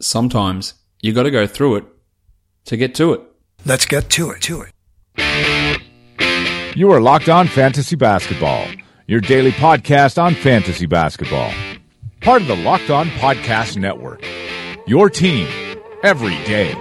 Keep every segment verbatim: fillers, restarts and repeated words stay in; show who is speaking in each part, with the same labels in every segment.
Speaker 1: Sometimes you got to go through it to get to it.
Speaker 2: Let's get to it, to it.
Speaker 3: You are Locked On Fantasy Basketball, your daily podcast on fantasy basketball. Part of the Locked On Podcast Network, your team every day.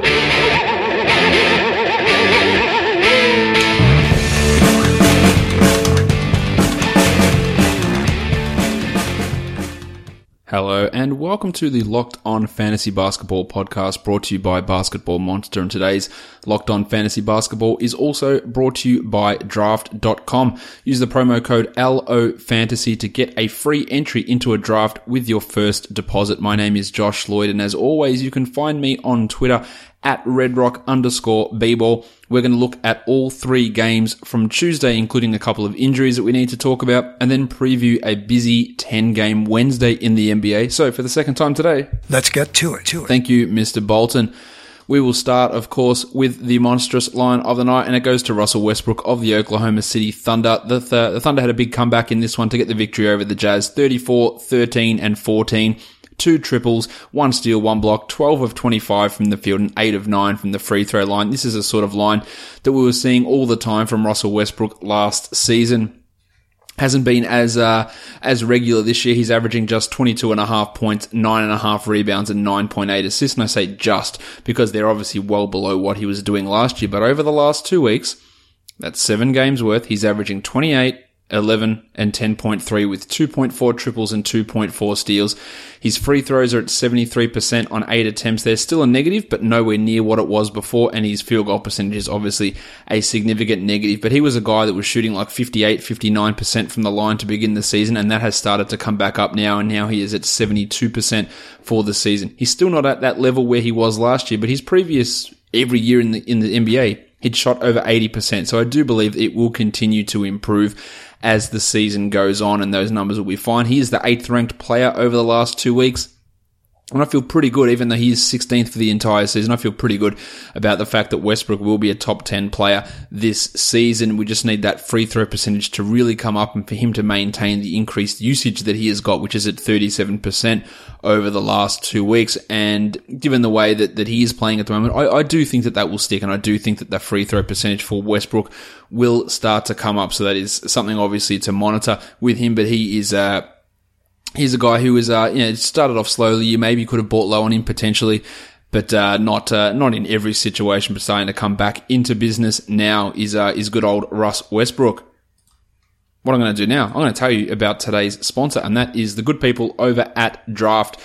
Speaker 1: Hello and welcome to the Locked On Fantasy Basketball podcast brought to you by Basketball Monster. And today's Locked On Fantasy Basketball is also brought to you by draft dot com. Use the promo code L O Fantasy to get a free entry into a draft with your first deposit. My name is Josh Lloyd, and as always, you can find me on Twitter at redrock underscore bball. We're going to look at all three games from Tuesday, including a couple of injuries that we need to talk about, and then preview a busy ten-game Wednesday in the N B A. So for the second time today,
Speaker 2: let's get to it, to it.
Speaker 1: Thank you, Mister Bolton. We will start, of course, with the monstrous line of the night, and it goes to Russell Westbrook of the Oklahoma City Thunder. The, th- the Thunder had a big comeback in this one to get the victory over the Jazz, thirty-four, thirteen, and fourteen. Two triples, one steal, one block, twelve of twenty-five from the field, and eight of nine from the free throw line. This is a sort of line that we were seeing all the time from Russell Westbrook last season. Hasn't been as uh, as regular this year. He's averaging just twenty-two and a half points, nine and a half rebounds, and nine point eight assists. And I say just because they're obviously well below what he was doing last year. But over the last two weeks, that's seven games worth, he's averaging twenty-eight, eleven, and ten point three with two point four triples and two point four steals. His free throws are at seventy-three percent on eight attempts. They're still a negative, but nowhere near what it was before, and his field goal percentage is obviously a significant negative. But he was a guy that was shooting like fifty-eight, fifty-nine percent from the line to begin the season, and that has started to come back up now, and now he is at seventy-two percent for the season. He's still not at that level where he was last year, but his previous every year in the in the N B A, he'd shot over eighty percent. So I do believe it will continue to improve as the season goes on, and those numbers will be fine. He is the eighth ranked player over the last two weeks. And I feel pretty good, even though he is sixteenth for the entire season, I feel pretty good about the fact that Westbrook will be a top ten player this season. We just need that free throw percentage to really come up and for him to maintain the increased usage that he has got, which is at thirty-seven percent over the last two weeks. And given the way that, that he is playing at the moment, I, I do think that that will stick, and I do think that the free throw percentage for Westbrook will start to come up. So that is something obviously to monitor with him, but he is uh He's a guy who was, uh, you know, started off slowly. You maybe could have bought low on him potentially, but uh, not uh, not in every situation. But starting to come back into business now is uh, is good old Russ Westbrook. What I'm going to do now, I'm going to tell you about today's sponsor, and that is the good people over at Draft.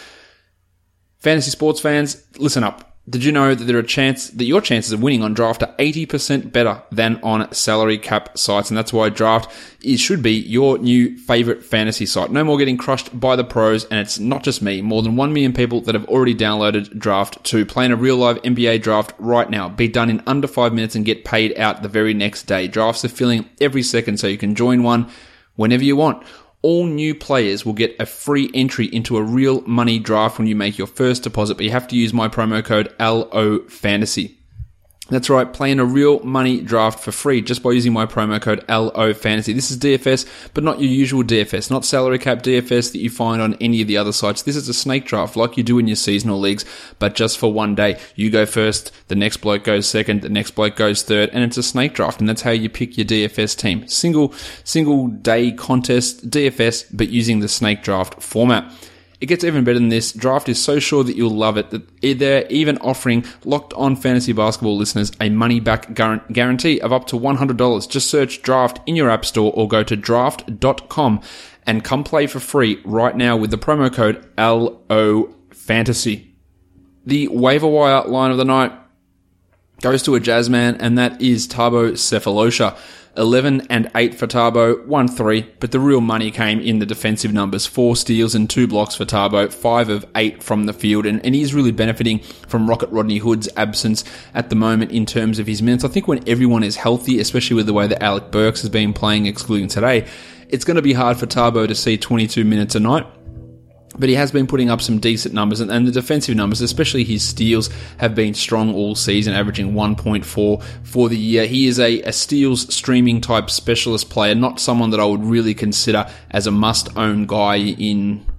Speaker 1: Fantasy sports fans, listen up. Did you know that there are chance that your chances of winning on Draft are eighty percent better than on salary cap sites? And that's why Draft is, should be your new favorite fantasy site. No more getting crushed by the pros, and it's not just me. More than one million people that have already downloaded Draft to play in a real live N B A draft right now. Be done in under five minutes and get paid out the very next day. Drafts are filling every second, so you can join one whenever you want. All new players will get a free entry into a real money draft when you make your first deposit, but you have to use my promo code L O Fantasy. That's right, play in a real money draft for free just by using my promo code L O Fantasy. This is D F S, but not your usual D F S, not salary cap D F S that you find on any of the other sites. This is a snake draft like you do in your seasonal leagues, but just for one day. You go first, the next bloke goes second, the next bloke goes third, and it's a snake draft, and that's how you pick your D F S team. Single, single day contest D F S, but using the snake draft format. It gets even better than this. Draft is so sure that you'll love it that they're even offering Locked On Fantasy Basketball listeners a money-back guarantee of up to one hundred dollars. Just search Draft in your app store or go to draft dot com and come play for free right now with the promo code L O Fantasy. The waiver wire line of the night goes to a Jazzman, and that is Thabo Sefolosha. eleven and eight for Thabo, one three, but the real money came in the defensive numbers. Four steals and two blocks for Thabo, five of eight from the field, and, and he's really benefiting from Rocket Rodney Hood's absence at the moment in terms of his minutes. I think when everyone is healthy, especially with the way that Alec Burks has been playing, excluding today, it's going to be hard for Thabo to see twenty-two minutes a night. But he has been putting up some decent numbers, and, and the defensive numbers, especially his steals, have been strong all season, averaging one point four for the year. He is a, a steals streaming type specialist player, not someone that I would really consider as a must-own guy in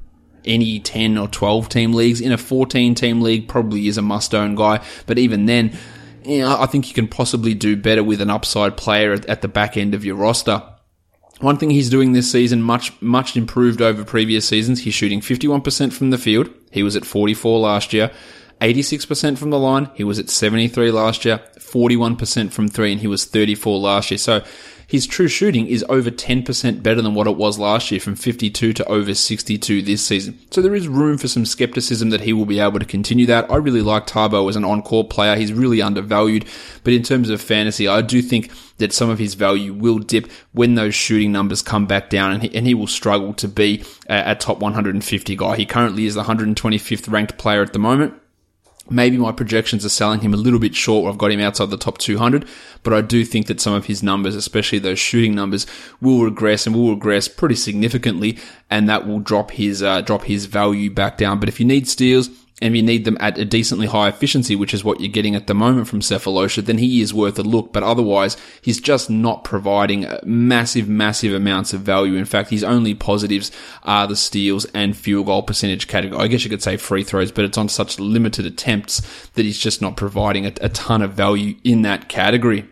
Speaker 1: any ten or twelve team leagues. In a fourteen team league, probably is a must-own guy. But even then, you know, I think you can possibly do better with an upside player at, at the back end of your roster. One thing he's doing this season, much, much improved over previous seasons. He's shooting fifty-one percent from the field. He was at forty-four last year. eighty-six percent from the line. He was at seventy-three last year. forty-one percent from three, and he was thirty-four last year. So his true shooting is over ten percent better than what it was last year, from fifty-two to over sixty-two this season. So there is room for some skepticism that he will be able to continue that. I really like Tabo as an on-court player. He's really undervalued. But in terms of fantasy, I do think that some of his value will dip when those shooting numbers come back down, and he, and he will struggle to be a, a top one hundred fifty guy. He currently is the one hundred twenty-fifth ranked player at the moment. Maybe my projections are selling him a little bit short. I've got him outside the top two hundred, but I do think that some of his numbers, especially those shooting numbers, will regress and will regress pretty significantly, and that will drop his uh, drop his value back down. But if you need steals, and you need them at a decently high efficiency, which is what you're getting at the moment from Sefolosha, then he is worth a look. But otherwise, he's just not providing massive, massive amounts of value. In fact, his only positives are the steals and field goal percentage category. I guess you could say free throws, but it's on such limited attempts that he's just not providing a, a ton of value in that category.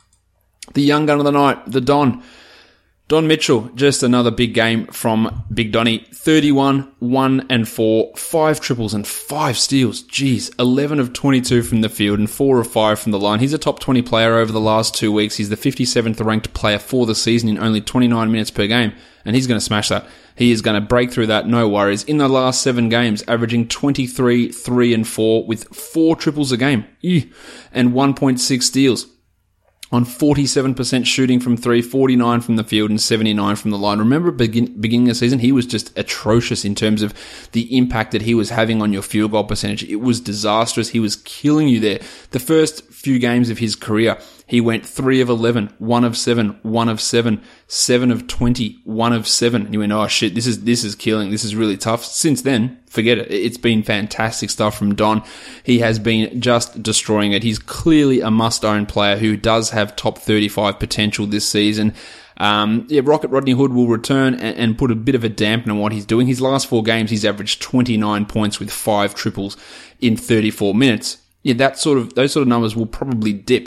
Speaker 1: The young gun of the night, the Don. Don Mitchell, just another big game from Big Donny. thirty-one, one and four, five triples and five steals. Jeez, eleven of twenty-two from the field and four of five from the line. He's a top twenty player over the last two weeks. He's the fifty-seventh ranked player for the season in only twenty-nine minutes per game, and he's going to smash that. He is going to break through that, no worries. In the last seven games, averaging twenty-three, three and four with four triples a game and one point six steals. On forty-seven percent shooting from three, forty-nine from the field, and seventy-nine from the line. Remember, begin, beginning of the season, he was just atrocious in terms of the impact that he was having on your field goal percentage. It was disastrous. He was killing you there. The first few games of his career, he went three of eleven, one of seven, one of seven, seven of twenty, one of seven. And you went, oh shit, this is, this is killing. This is really tough. Since then, forget it. It's been fantastic stuff from Don. He has been just destroying it. He's clearly a must-own player who does have top thirty-five potential this season. Um, yeah, Rocket Rodney Hood will return and, and put a bit of a dampen on what he's doing. His last four games, he's averaged twenty-nine points with five triples in thirty-four minutes. Yeah, that sort of, those sort of numbers will probably dip.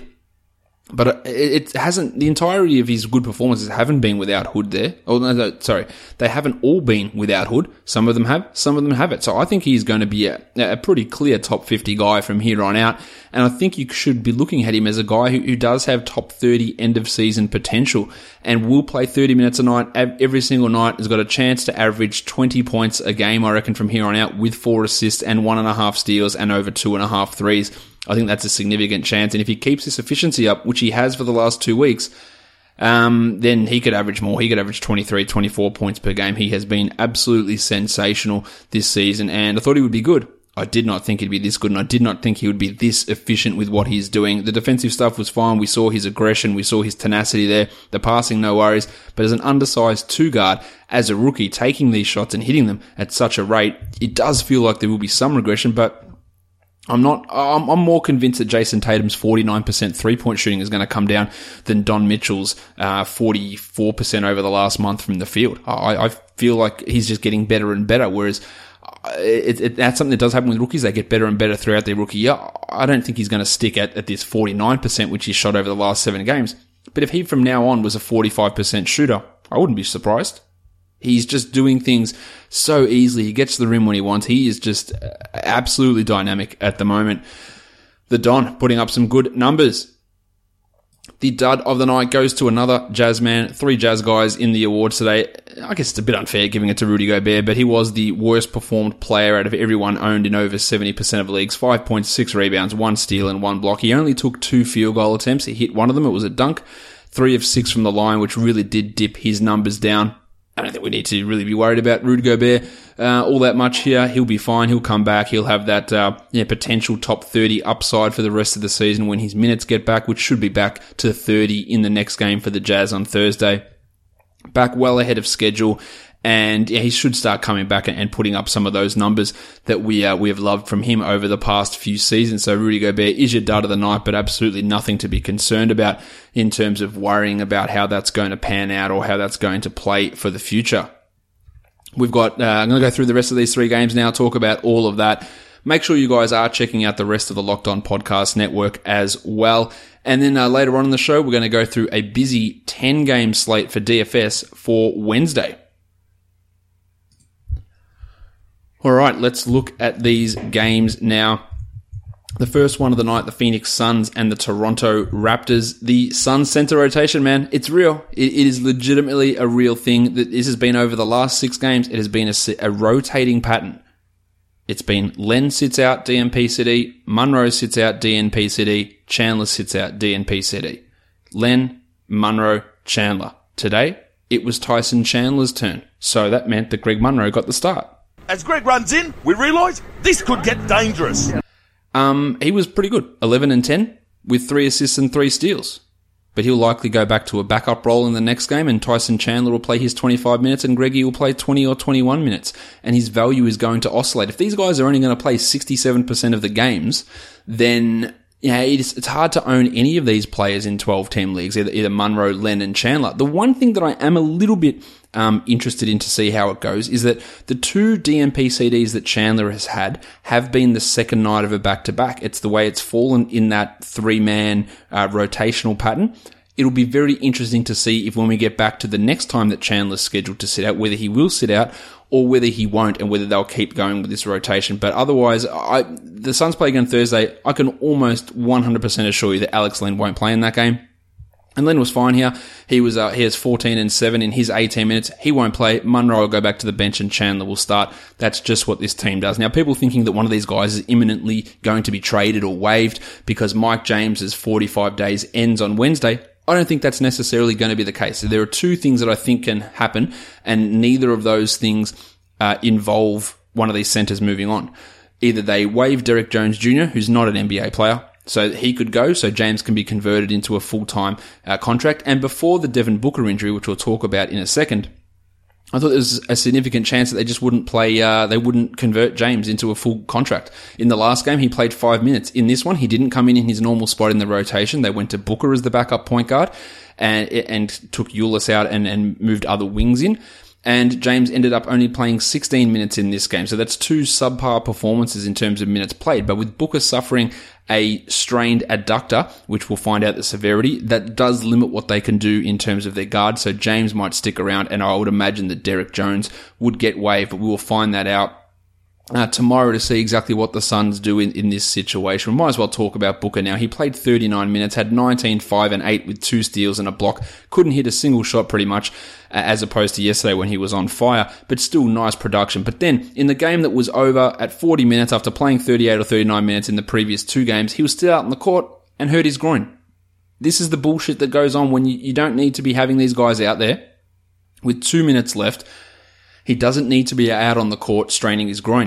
Speaker 1: But it hasn't, the entirety of his good performances haven't been without Hood there. Oh, no, no, sorry. They haven't all been without Hood. Some of them have, some of them haven't. So I think he's going to be a, a pretty clear top fifty guy from here on out. And I think you should be looking at him as a guy who, who does have top thirty end of season potential and will play thirty minutes a night every single night. Has got a chance to average twenty points a game, I reckon, from here on out, with four assists and one and a half steals and over two and a half threes. I think that's a significant chance. And if he keeps this efficiency up, which he has for the last two weeks, um, then he could average more. He could average twenty-three, twenty-four points per game. He has been absolutely sensational this season, and I thought he would be good. I did not think he'd be this good, and I did not think he would be this efficient with what he's doing. The defensive stuff was fine. We saw his aggression. We saw his tenacity there. The passing, no worries. But as an undersized two-guard, as a rookie, taking these shots and hitting them at such a rate, it does feel like there will be some regression, but I'm not, I'm, I'm more convinced that Jason Tatum's forty-nine percent three-point shooting is going to come down than Don Mitchell's uh, forty-four percent over the last month from the field. I, I feel like he's just getting better and better, whereas it, it, that's something that does happen with rookies. They get better and better throughout their rookie year. I don't think he's going to stick at, at this forty-nine percent, which he's shot over the last seven games. But if he from now on was a forty-five percent shooter, I wouldn't be surprised. He's just doing things so easily. He gets to the rim when he wants. He is just absolutely dynamic at the moment. The Don putting up some good numbers. The dud of the night goes to another Jazz man. Three Jazz guys in the awards today. I guess it's a bit unfair giving it to Rudy Gobert, but he was the worst performed player out of everyone owned in over seventy percent of leagues. five point six rebounds, one steal and one block. He only took two field goal attempts. He hit one of them. It was a dunk. Three of six from the line, which really did dip his numbers down. I don't think we need to really be worried about Rudy Gobert uh, all that much here. He'll be fine. He'll come back. He'll have that uh, yeah, potential top thirty upside for the rest of the season when his minutes get back, which should be back to thirty in the next game for the Jazz on Thursday. Back well ahead of schedule. And yeah, he should start coming back and putting up some of those numbers that we uh, we have loved from him over the past few seasons. So Rudy Gobert is your dud of the night, but absolutely nothing to be concerned about in terms of worrying about how that's going to pan out or how that's going to play for the future. We've got, uh, I'm going to go through the rest of these three games now, talk about all of that. Make sure you guys are checking out the rest of the Locked On Podcast Network as well. And then uh, later on in the show, we're going to go through a busy ten-game slate for D F S for Wednesday. All right, let's look at these games now. The first one of the night, the Phoenix Suns and the Toronto Raptors. The Suns center rotation, man, it's real. It, it is legitimately a real thing. That this has been over the last six games. It has been a, a rotating pattern. It's been Len sits out, D N P C D. Munro sits out, D N P C D. Chandler sits out, D N P C D. Len, Munro, Chandler. Today, it was Tyson Chandler's turn. So that meant that Greg Munro got the start.
Speaker 4: As Greg runs in, we realise this could get dangerous.
Speaker 1: Um, he was pretty good. eleven and ten with three assists and three steals. But he'll likely go back to a backup role in the next game, and Tyson Chandler will play his twenty-five minutes and Greggy will play twenty or twenty-one minutes. And his value is going to oscillate. If these guys are only going to play sixty-seven percent of the games, then yeah, it's, it's hard to own any of these players in twelve-team leagues, either, either Munro, Len, and Chandler. The one thing that I am a little bit um, interested in to see how it goes is that the two D N P C Ds that Chandler has had have been the second night of a back-to-back. It's the way it's fallen in that three-man uh, rotational pattern. It'll be very interesting to see if when we get back to the next time that Chandler's scheduled to sit out, whether he will sit out or whether he won't, and whether they'll keep going with this rotation. But otherwise, I, the Suns play again Thursday. I can almost one hundred percent assure you that Alex Len won't play in that game. And Len was fine here. He was, uh, he has fourteen and seven in his eighteen minutes. He won't play. Munro will go back to the bench and Chandler will start. That's just what this team does. Now, people thinking that one of these guys is imminently going to be traded or waived because Mike James's forty-five days ends on Wednesday. I don't think that's necessarily going to be the case. So there are two things that I think can happen, and neither of those things uh, involve one of these centers moving on. Either they waive Derek Jones Junior, who's not an N B A player, so he could go, so James can be converted into a full-time uh, contract. And before the Devin Booker injury, which we'll talk about in a second, I thought there was a significant chance that they just wouldn't play, uh, they wouldn't convert James into a full contract. In the last game, he played five minutes. In this one, he didn't come in in his normal spot in the rotation. They went to Booker as the backup point guard and, and took Ulis out and, and moved other wings in. And James ended up only playing sixteen minutes in this game. So that's two subpar performances in terms of minutes played. But with Booker suffering a strained adductor, which we'll find out the severity, that does limit what they can do in terms of their guard. So James might stick around, and I would imagine that Derek Jones would get waived, but we will find that out Uh, tomorrow to see exactly what the Suns do in, in this situation. We might as well talk about Booker now. He played thirty-nine minutes, had nineteen, five, and eight with two steals and a block. Couldn't hit a single shot pretty much, uh, as opposed to yesterday when he was on fire, but still nice production. But then, in the game that was over at forty minutes after playing thirty-eight or thirty-nine minutes in the previous two games, he was still out on the court and hurt his groin. This is the bullshit that goes on when you, you don't need to be having these guys out there with two minutes left. He doesn't need to be out on the court straining his groin.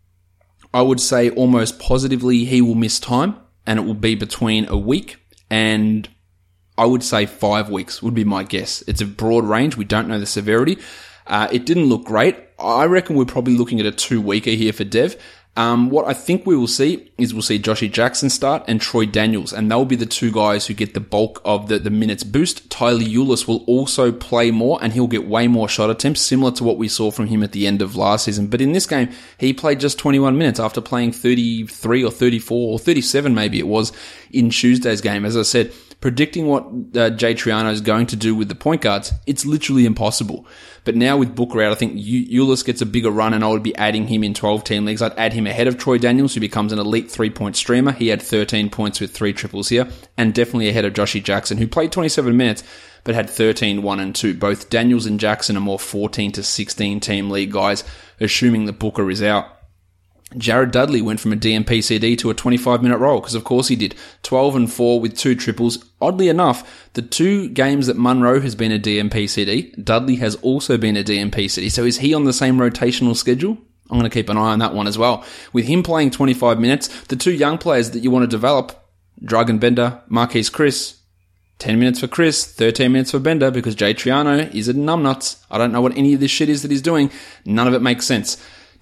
Speaker 1: I would say almost positively he will miss time, and it will be between a week and I would say five weeks would be my guess. It's a broad range. We don't know the severity. Uh, it didn't look great. I reckon we're probably looking at a two-weeker here for Dev. Um, what I think we will see is we'll see Joshy Jackson start and Troy Daniels, and they'll be the two guys who get the bulk of the, the minutes boost. Tyler Ulis will also play more, and he'll get way more shot attempts, similar to what we saw from him at the end of last season. But in this game, he played just twenty-one minutes after playing thirty-three or thirty-four or thirty-seven maybe it was in Tuesday's game. As I said, predicting what uh, Jay Triano is going to do with the point guards, it's literally impossible. But now with Booker out, I think Ulis gets a bigger run, and I would be adding him in twelve-team leagues. I'd add him ahead of Troy Daniels, who becomes an elite three-point streamer. He had thirteen points with three triples here, and definitely ahead of Joshy Jackson, who played twenty-seven minutes, but had thirteen, one, and two. Both Daniels and Jackson are more fourteen to sixteen team league guys, assuming that Booker is out. Jared Dudley went from a D N P C D to a twenty-five minute role, because of course he did. twelve and four with two triples. Oddly enough, the two games that Munro has been a D N P C D, Dudley has also been a D N P C D. So is he on the same rotational schedule? I'm going to keep an eye on that one as well. With him playing twenty-five minutes, the two young players that you want to develop, Dragan Bender, Marquise Chris, ten minutes for Chris, thirteen minutes for Bender, because Jay Triano is a numbnuts. I don't know what any of this shit is that he's doing. None of it makes sense.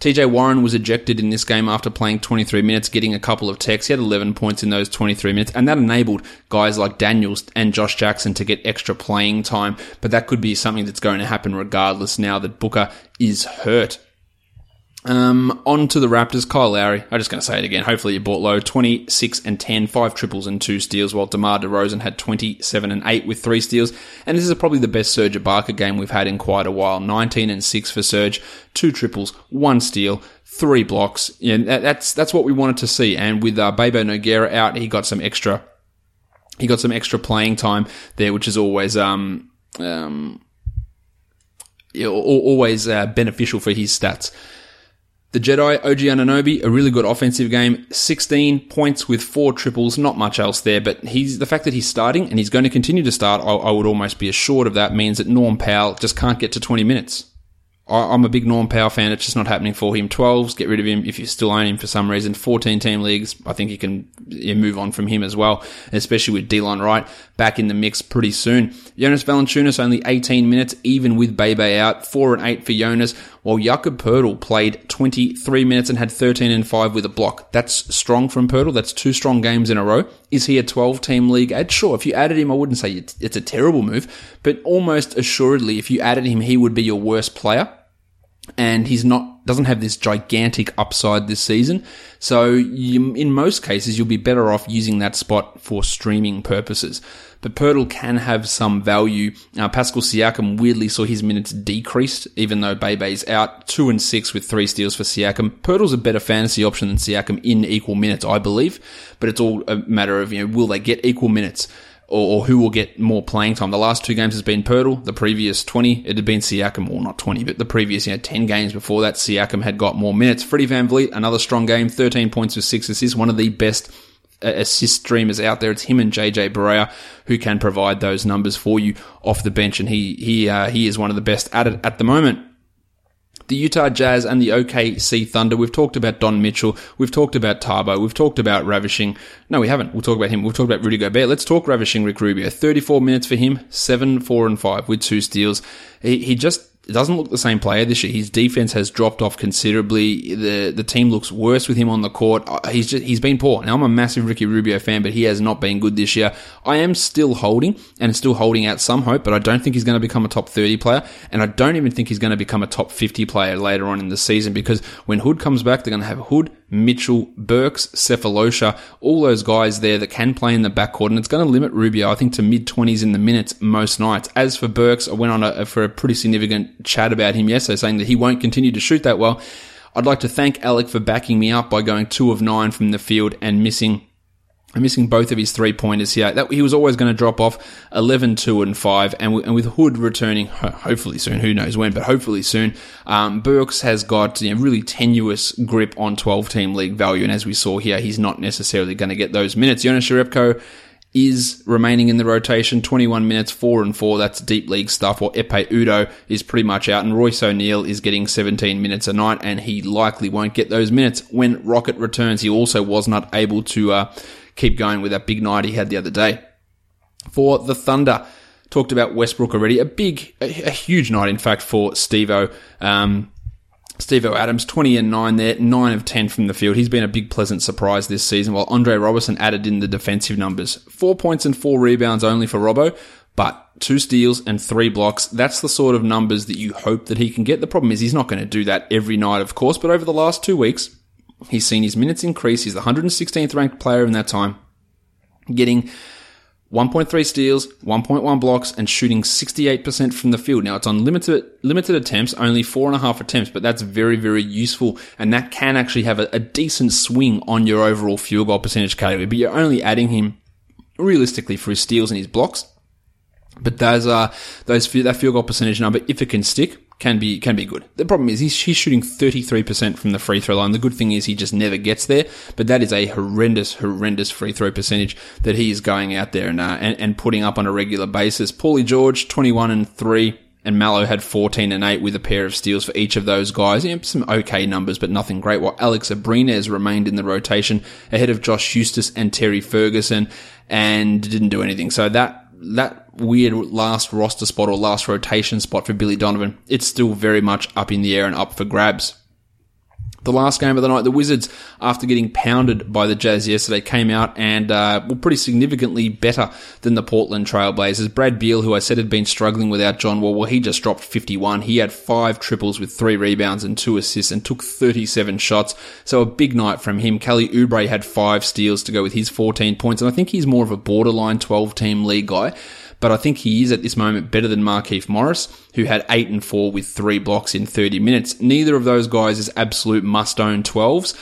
Speaker 1: T J Warren was ejected in this game after playing twenty-three minutes, getting a couple of techs. He had eleven points in those twenty-three minutes, and that enabled guys like Daniels and Josh Jackson to get extra playing time. But that could be something that's going to happen regardless now that Booker is hurt. Um, on to the Raptors, Kyle Lowry. I'm just going to say it again. Hopefully you bought low. twenty-six and ten, five triples and two steals, while DeMar DeRozan had twenty-seven and eight with three steals. And this is probably the best Serge Ibaka game we've had in quite a while. nineteen and six for Serge, two triples, one steal, three blocks. Yeah, that's, that's what we wanted to see. And with, uh, Bebo Nogueira out, he got some extra, he got some extra playing time there, which is always, um, um, always, uh, beneficial for his stats. The Jedi, O G Anunoby, a really good offensive game, sixteen points with four triples, not much else there, but he's the fact that he's starting and he's going to continue to start, I, I would almost be assured of that, means that Norm Powell just can't get to twenty minutes. I, I'm a big Norm Powell fan, it's just not happening for him. twelves, get rid of him if you still own him for some reason. fourteen team leagues, I think you can yeah, move on from him as well, especially with Delon Wright back in the mix pretty soon. Jonas Valanciunas only eighteen minutes, even with Bebe out, four and eight for Jonas, while Jakob Poeltl played twenty-three minutes and had thirteen and five with a block. That's strong from Poeltl. That's two strong games in a row. Is he a twelve team league ad? Sure, if you added him, I wouldn't say it's a terrible move, but almost assuredly, if you added him, he would be your worst player. And he's not, doesn't have this gigantic upside this season. So you, in most cases, you'll be better off using that spot for streaming purposes. But Poeltl can have some value. Uh, Pascal Siakam weirdly saw his minutes decreased, even though Bebe's out. Two and six with three steals for Siakam. Poeltl's a better fantasy option than Siakam in equal minutes, I believe. But it's all a matter of, you know, will they get equal minutes? Or, or who will get more playing time. The last two games has been Poeltl. The previous twenty, it had been Siakam. Well, not twenty, but the previous, you know, ten games before that, Siakam had got more minutes. Freddie VanVleet, another strong game, thirteen points with six assists, one of the best uh, assist streamers out there. It's him and J J Barea who can provide those numbers for you off the bench, and he he uh, he is one of the best at it at the moment. The Utah Jazz and the O K C Thunder. We've talked about Don Mitchell. We've talked about Tabo. We've talked about Ravishing. No, we haven't. We'll talk about him. We've talked about Rudy Gobert. Let's talk Ravishing Rick Rubio. thirty-four minutes for him. seven, four, and five with two steals. He, he just doesn't look the same player this year. His defense has dropped off considerably. The the team looks worse with him on the court. He's just, he's been poor. Now, I'm a massive Ricky Rubio fan, but he has not been good this year. I am still holding and still holding out some hope, but I don't think he's going to become a top thirty player, and I don't even think he's going to become a top fifty player later on in the season, because when Hood comes back, they're going to have Hood, Mitchell, Burks, Cephalosha, all those guys there that can play in the backcourt, and it's going to limit Rubio, I think, to mid-twenties in the minutes most nights. As for Burks, I went on a, for a pretty significant chat about him yesterday, saying that he won't continue to shoot that well. I'd like to thank Alec for backing me up by going two of nine from the field and missing missing both of his three-pointers here. That, he was always going to drop off eleven, two, and five, and, w- and with Hood returning, hopefully soon, who knows when, but hopefully soon, um, Burks has got, you know, really tenuous grip on twelve-team league value, and as we saw here, he's not necessarily going to get those minutes. Jonas Jerebko is remaining in the rotation, twenty-one minutes, four and four, that's deep league stuff, while Epe Udo is pretty much out, and Royce O'Neal is getting seventeen minutes a night, and he likely won't get those minutes when Rocket returns. He also was not able to uh, keep going with that big night he had the other day. For the Thunder, talked about Westbrook already, a big, a, a huge night, in fact, for Steve-O. Um, Steve-O Adams, twenty and nine there, nine of ten from the field. He's been a big pleasant surprise this season, while Andre Robertson added in the defensive numbers. Four points and four rebounds only for Robbo, but two steals and three blocks. That's the sort of numbers that you hope that he can get. The problem is he's not going to do that every night, of course, but over the last two weeks, he's seen his minutes increase. He's the one hundred sixteenth ranked player in that time, getting one point three steals, one point one blocks, and shooting sixty-eight percent from the field. Now, it's on limited limited attempts, only four and a half attempts, but that's very, very useful, and that can actually have a, a decent swing on your overall field goal percentage category, but you're only adding him realistically for his steals and his blocks. But those are, those, that field goal percentage number, if it can stick, can be can be good. The problem is he's, he's shooting thirty-three percent from the free throw line. The good thing is he just never gets there, but that is a horrendous, horrendous free throw percentage that he is going out there and uh, and, and putting up on a regular basis. Paulie George, twenty-one and three, and Mallow had fourteen and eight with a pair of steals for each of those guys. You know, some okay numbers, but nothing great, while Alex Abrines remained in the rotation ahead of Josh Eustace and Terry Ferguson and didn't do anything. So that that weird last roster spot or last rotation spot for Billy Donovan, it's still very much up in the air and up for grabs. The last game of the night, the Wizards, after getting pounded by the Jazz yesterday, came out and uh, were pretty significantly better than the Portland Trailblazers. Brad Beal, who I said had been struggling without John Wall, well, he just dropped fifty-one. He had five triples with three rebounds and two assists and took thirty-seven shots. So a big night from him. Kelly Oubre had five steals to go with his fourteen points, and I think he's more of a borderline twelve-team league guy. But I think he is at this moment better than Markieff Morris, who had eight and four with three blocks in thirty minutes. Neither of those guys is absolute must-own twelves.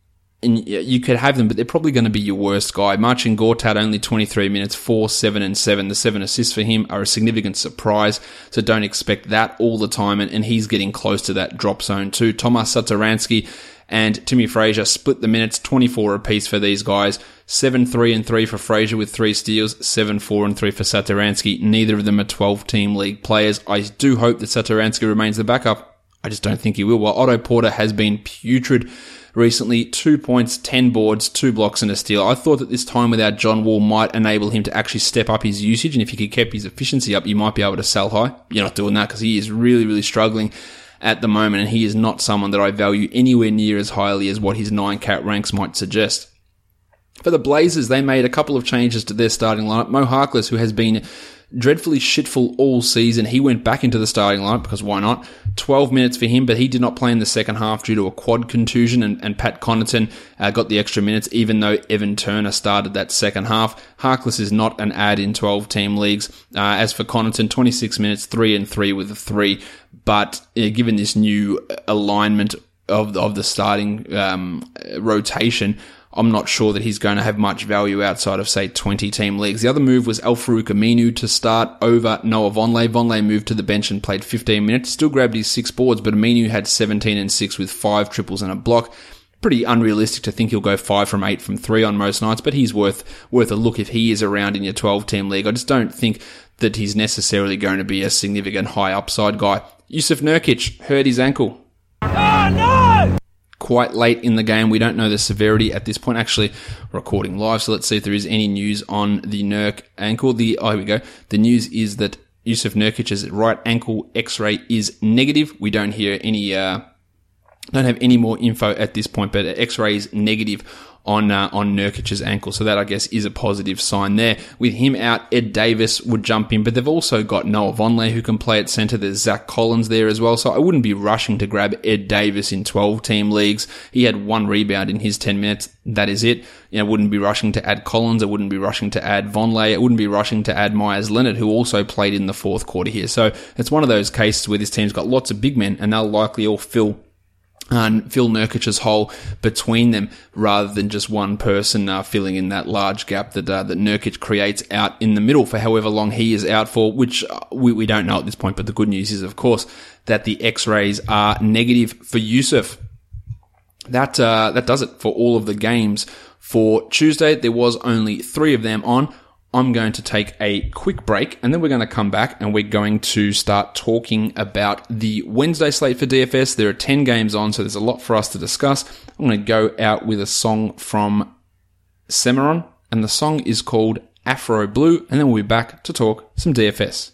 Speaker 1: And you could have them, but they're probably going to be your worst guy. Marcin Gortat only twenty-three minutes, four, seven, and seven. The seven assists for him are a significant surprise, so don't expect that all the time. And, and he's getting close to that drop zone too. Tomas Satoransky and Timmy Frazier split the minutes, twenty-four apiece for these guys. seven, three, and three for Frazier with three steals, seven, four, and three for Satoransky. Neither of them are twelve-team league players. I do hope that Satoransky remains the backup. I just don't think he will. While Otto Porter has been putrid recently, two points, ten boards, two blocks, and a steal. I thought that this time without John Wall might enable him to actually step up his usage, and if he could keep his efficiency up, you might be able to sell high. You're not doing that because he is really, really struggling at the moment, and he is not someone that I value anywhere near as highly as what his nine cat ranks might suggest. For the Blazers, they made a couple of changes to their starting lineup. Mo Harkless, who has been dreadfully shitful all season, he went back into the starting lineup because why not? twelve minutes for him, but he did not play in the second half due to a quad contusion, and, and Pat Connaughton uh, got the extra minutes, even though Evan Turner started that second half. Harkless is not an ad in twelve-team leagues. Uh, as for Connaughton, twenty-six minutes, three and three with a three, but uh, given this new alignment of the, of the starting um, rotation, I'm not sure that he's going to have much value outside of, say, twenty-team leagues. The other move was Al-Farouq Aminu to start over Noah Vonleh. Vonleh moved to the bench and played fifteen minutes, still grabbed his six boards, but Aminu had seventeen and six with five triples and a block. Pretty unrealistic to think he'll go five from eight from three on most nights, but he's worth worth a look if he is around in your twelve-team league. I just don't think that he's necessarily going to be a significant high upside guy. Jusuf Nurkic hurt his ankle. Oh, no! Quite late in the game. We don't know the severity at this point. Actually, recording live, so let's see if there is any news on the Nurk ankle. The oh, here we go. The news is that Jusuf Nurkic's right ankle X-ray is negative. We don't hear any, uh, don't have any more info at this point, but X-ray is negative on uh, on Nurkic's ankle, so that I guess is a positive sign there. With him out, Ed Davis would jump in, but they've also got Noah Vonleh who can play at centre. There's Zach Collins there as well, so I wouldn't be rushing to grab Ed Davis in twelve-team leagues. He had one rebound in his ten minutes. That is it. You know, I wouldn't be rushing to add Collins. I wouldn't be rushing to add Vonleh. I wouldn't be rushing to add Myers Leonard, who also played in the fourth quarter here. So it's one of those cases where this team's got lots of big men, and they'll likely all fill and fill Nurkic's hole between them rather than just one person uh, filling in that large gap that uh, that Nurkic creates out in the middle for however long he is out for, which uh, we, we don't know at this point. But the good news is, of course, that the X-rays are negative for Jusuf. That, uh, that does it for all of the games for Tuesday. There was only three of them on. I'm going to take a quick break, and then we're going to come back and we're going to start talking about the Wednesday slate for D F S. There are ten games on, so there's a lot for us to discuss. I'm going to go out with a song from Cimarron, and the song is called Afro Blue, and then we'll be back to talk some D F S.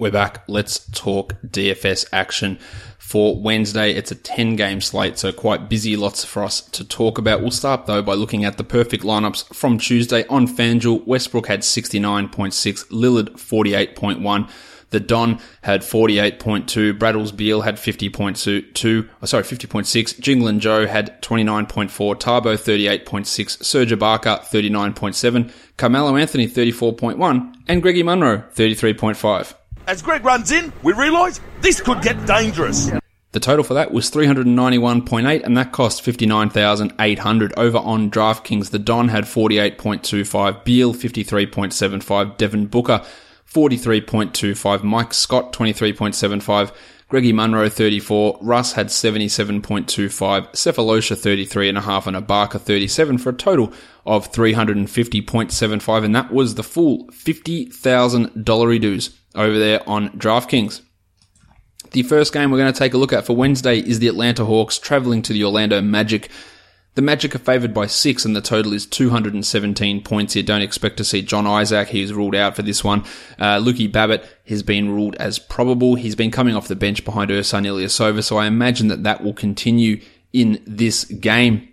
Speaker 1: We're back. Let's talk D F S action for Wednesday. It's a ten-game slate, so quite busy. Lots for us to talk about. We'll start, though, by looking at the perfect lineups from Tuesday on FanDuel. Westbrook had sixty-nine point six, Lillard forty-eight point one. The Don had forty-eight point two, Braddles Beal had fifty point two, oh, sorry, fifty point six, Jingle Joe had twenty-nine point four, Tarbo thirty-eight point six, Serge Ibaka thirty-nine point seven, Carmelo Anthony thirty-four point one, and Greggy Munro thirty-three point five.
Speaker 4: As Greg runs in, we realise this could get dangerous.
Speaker 1: The total for that was three hundred ninety-one point eight, and that cost fifty-nine thousand eight hundred. Over on DraftKings, the Don had forty-eight point two five, Beal fifty-three point seven five, Devin Booker forty-three point two five, Mike Scott twenty-three point seven five, Greggy Munro thirty-four, Russ had seventy-seven point two five, Cephalosha thirty-three point five, and Ibaka thirty-seven for a total of three hundred fifty point seven five, and that was the full fifty thousand dollars dues over there on DraftKings. The first game we're going to take a look at for Wednesday is the Atlanta Hawks traveling to the Orlando Magic. The Magic are favoured by six, and the total is two hundred seventeen points here. Don't expect to see John Isaac. He's ruled out for this one. Uh, Lukey Babbitt has been ruled as probable. He's been coming off the bench behind Ersan Ilyasova, so I imagine that that will continue in this game.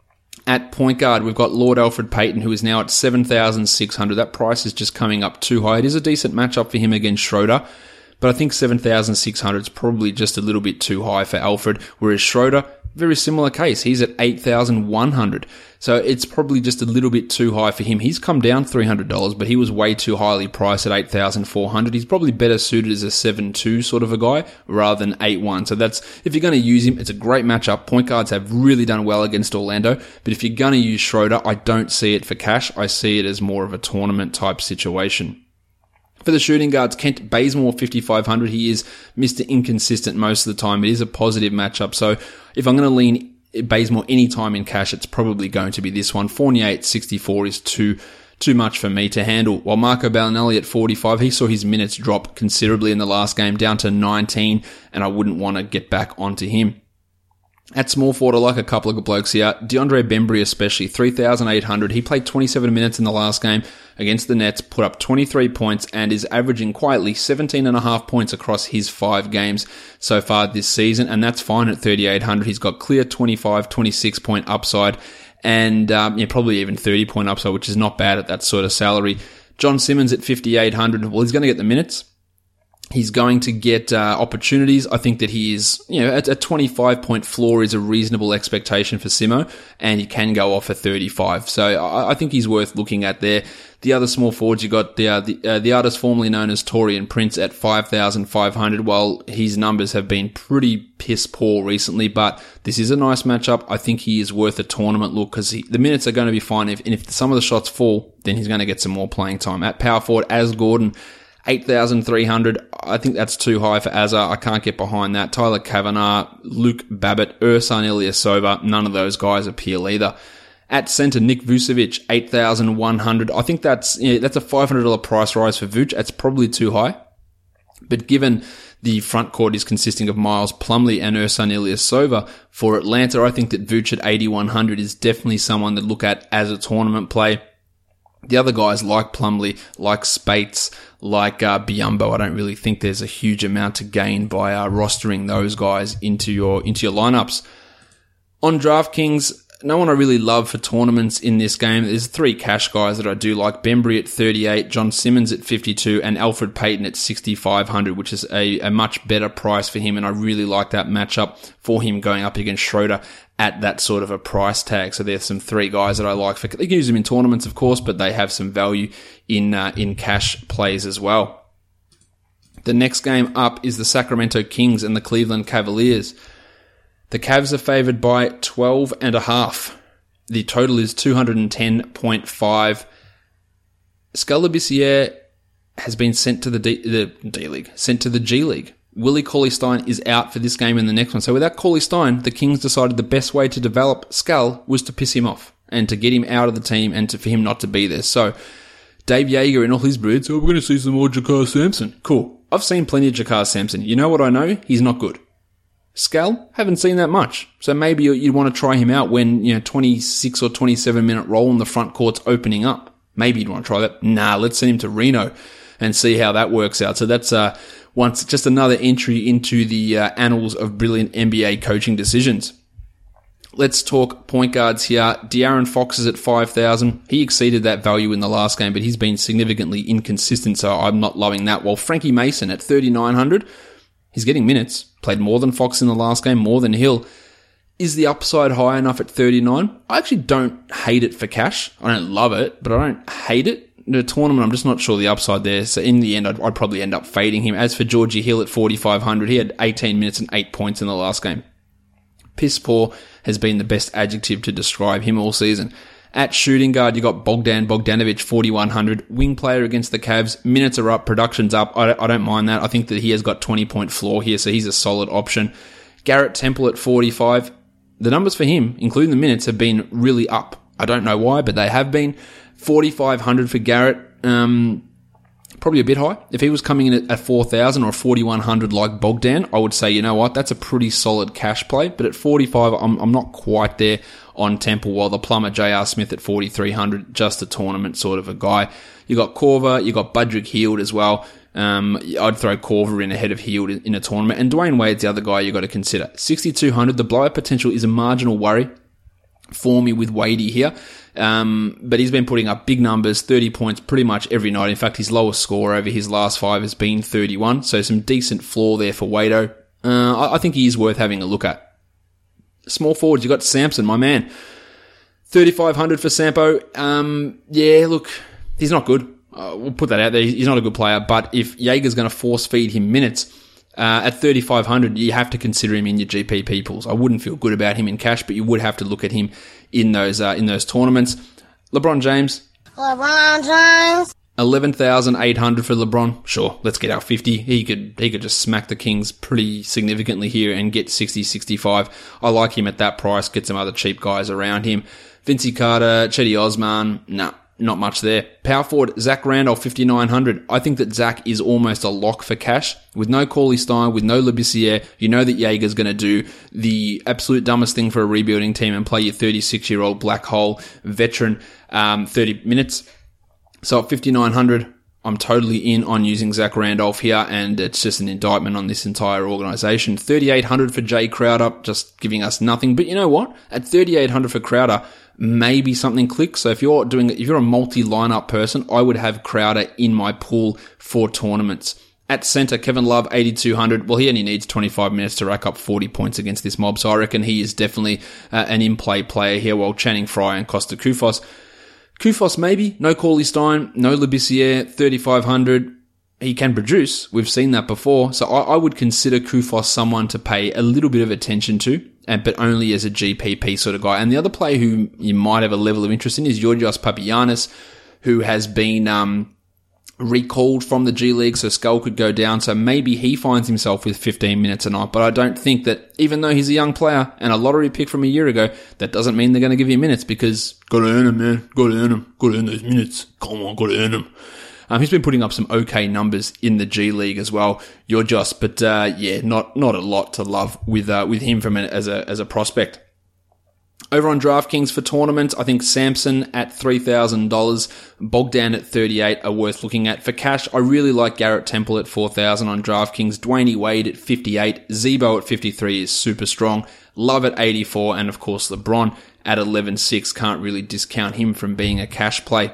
Speaker 1: At point guard, we've got Lord Alfred Payton, who is now at seven thousand six hundred. That price is just coming up too high. It is a decent matchup for him against Schroeder, but I think seven thousand six hundred is probably just a little bit too high for Alfred, whereas Schroeder, very similar case. He's at eight thousand one hundred. So it's probably just a little bit too high for him. He's come down three hundred dollars, but he was way too highly priced at eight thousand four hundred. He's probably better suited as a seven two sort of a guy rather than eight one. So that's, if you're going to use him, it's a great matchup. Point guards have really done well against Orlando, but if you're going to use Schroeder, I don't see it for cash. I see it as more of a tournament type situation. For the shooting guards, Kent Bazemore, fifty-five hundred. He is Mister Inconsistent most of the time. It is a positive matchup. So if I'm going to lean Bazemore any time in cash, it's probably going to be this one. Fournier at sixty-four is too, too much for me to handle. While Marco Bellinelli at forty-five, he saw his minutes drop considerably in the last game, down to nineteen, and I wouldn't want to get back onto him. At small forward, I like a couple of blokes here. DeAndre Bembry especially, three thousand eight hundred. He played twenty-seven minutes in the last game against the Nets, put up twenty-three points, and is averaging quietly seventeen and a half points across his five games so far this season, and that's fine at thirty-eight hundred. He's got clear twenty-five, twenty-six point upside, and um, yeah, probably even thirty point upside, which is not bad at that sort of salary. John Simmons at fifty-eight hundred. Well, he's going to get the minutes. He's going to get uh, opportunities. I think that he is, you know, at a twenty-five point floor is a reasonable expectation for Simo, and he can go off at thirty-five. So I, I think he's worth looking at there. The other small forwards, you got the uh, the, uh, the artist formerly known as Torian Prince at five thousand five hundred. Well, his numbers have been pretty piss poor recently, but this is a nice matchup. I think he is worth a tournament look because the minutes are going to be fine. If, and if some of the shots fall, then he's going to get some more playing time. At power forward, as Gordon, eight thousand three hundred. I think that's too high for Azar. I can't get behind that. Tyler Kavanagh, Luke Babbitt, Ersan Ilyasova, none of those guys appeal either. At centre, Nick Vucevic, eight thousand one hundred. I think that's, you know, that's a five hundred dollars price rise for Vuce. That's probably too high. But given the front court is consisting of Miles Plumlee and Ersan Ilyasova for Atlanta, I think that Vuce at eighty-one hundred is definitely someone to look at as a tournament play. The other guys like Plumlee, like Spates, like uh, Biyombo, I don't really think there's a huge amount to gain by uh, rostering those guys into your into your lineups. On DraftKings, no one I really love for tournaments in this game. There's three cash guys that I do like. Bembry at thirty-eight, John Simmons at fifty-two, and Alfred Payton at sixty-five hundred, which is a, a much better price for him, and I really like that matchup for him going up against Schroeder at that sort of a price tag. So there's some three guys that I like. For, they can use them in tournaments, of course, but they have some value in uh, in cash plays as well. The next game up is the Sacramento Kings and the Cleveland Cavaliers. The Cavs are favored by twelve and a half. The total is two hundred ten point five. Skal Labissiere has been sent to the D, the D League, sent to the G League. Willie Cauley-Stein is out for this game and the next one. So without Cauley-Stein, the Kings decided the best way to develop Skal was to piss him off and to get him out of the team and to, for him not to be there. So Dave Yeager and all his broods, oh, we're going to see some more Jakar Sampson. Cool. I've seen plenty of Jakar Sampson. You know what I know? He's not good. Skal, haven't seen that much. So maybe you'd want to try him out when, you know, twenty-six or twenty-seven minute role in the front court's opening up. Maybe you'd want to try that. Nah, let's send him to Reno and see how that works out. So that's uh, once just another entry into the uh, annals of brilliant N B A coaching decisions. Let's talk point guards here. De'Aaron Fox is at five thousand. He exceeded that value in the last game, but he's been significantly inconsistent, so I'm not loving that. While Frankie Mason at thirty-nine hundred, he's getting minutes. Played more than Fox in the last game, more than Hill. Is the upside high enough at thirty-nine? I actually don't hate it for cash. I don't love it, but I don't hate it. In a tournament, I'm just not sure the upside there. So in the end, I'd, I'd probably end up fading him. As for Georgie Hill at forty-five hundred, he had eighteen minutes and eight points in the last game. Piss poor has been the best adjective to describe him all season. At shooting guard, you got Bogdan Bogdanovic, forty-one hundred. Wing player against the Cavs. Minutes are up, production's up. I don't, I don't mind that. I think that he has got twenty-point floor here, so he's a solid option. Garrett Temple at forty-five. The numbers for him, including the minutes, have been really up. I don't know why, but they have been. forty-five hundred for Garrett. Um... Probably a bit high. If he was coming in at four thousand or forty-one hundred like Bogdan, I would say, you know what, that's a pretty solid cash play. But at forty-five, I'm, I'm not quite there on Temple, while the plumber J R Smith at forty-three hundred, just a tournament sort of a guy. You got Korver, you got Budrick Hield as well. Um, I'd throw Korver in ahead of Hield in a tournament. And Dwayne Wade's the other guy you got to consider. sixty-two hundred, the blowout potential is a marginal worry for me with Wadey here. Um, but he's been putting up big numbers, thirty points pretty much every night. In fact, his lowest score over his last five has been thirty-one. So some decent floor there for Wado. Uh, I, I think he is worth having a look at. Small forwards, you got Sampson, my man. thirty-five hundred for Sampo. Um, yeah, look, he's not good. Uh, we'll put that out there. He's not a good player. But if Jaeger's going to force feed him minutes, Uh, at thirty-five hundred, you have to consider him in your G P P pools. I wouldn't feel good about him in cash, but you would have to look at him in those uh, in those tournaments. LeBron James.
Speaker 5: LeBron James.
Speaker 1: eleven thousand eight hundred for LeBron. Sure, let's get our fifty. He could he could just smack the Kings pretty significantly here and get sixty, sixty-five. I like him at that price. Get some other cheap guys around him. Vince Carter, Chetty Osman, nah. Not much there. Power forward, Zach Randolph, fifty-nine hundred. I think that Zach is almost a lock for cash. With no Cauley Stein, with no Labissiere, you know that Jaeger's going to do the absolute dumbest thing for a rebuilding team and play your thirty-six-year-old black hole veteran um, thirty minutes. So at fifty-nine hundred, I'm totally in on using Zach Randolph here, and it's just an indictment on this entire organisation. thirty-eight hundred for Jay Crowder, just giving us nothing. But you know what? At thirty-eight hundred for Crowder, maybe something clicks. So if you're doing, if you're a multi-lineup person, I would have Crowder in my pool for tournaments. At centre, Kevin Love, eighty-two hundred. Well, he only needs twenty-five minutes to rack up forty points against this mob, so I reckon he is definitely uh, an in-play player here, while Channing Frye and Costa Koufos. Koufos maybe, no Cauley Stein, no Labissiere, thirty-five hundred. He can produce. We've seen that before. So I, I would consider Koufos someone to pay a little bit of attention to, and, but only as a G P P sort of guy. And the other player who you might have a level of interest in is Georgios Papagiannis, who has been um, recalled from the G League, so Skull could go down. So maybe he finds himself with fifteen minutes a night. But I don't think that, even though he's a young player and a lottery pick from a year ago, that doesn't mean they're going to give you minutes, because gotta earn them, man. Gotta earn them. Gotta earn those minutes. Come on, gotta earn them. Um, he's been putting up some okay numbers in the G League as well. You're just, but uh, yeah, not not a lot to love with uh, with him from an, as a as a prospect. Over on DraftKings for tournaments, I think Sampson at three thousand dollars, Bogdan at thirty-eight are worth looking at. For cash, I really like Garrett Temple at four thousand on DraftKings, Dwayne Wade at fifty-eight, Zebo at fifty-three is super strong, Love at eighty-four, and of course LeBron at eleven six. Can't really discount him from being a cash play.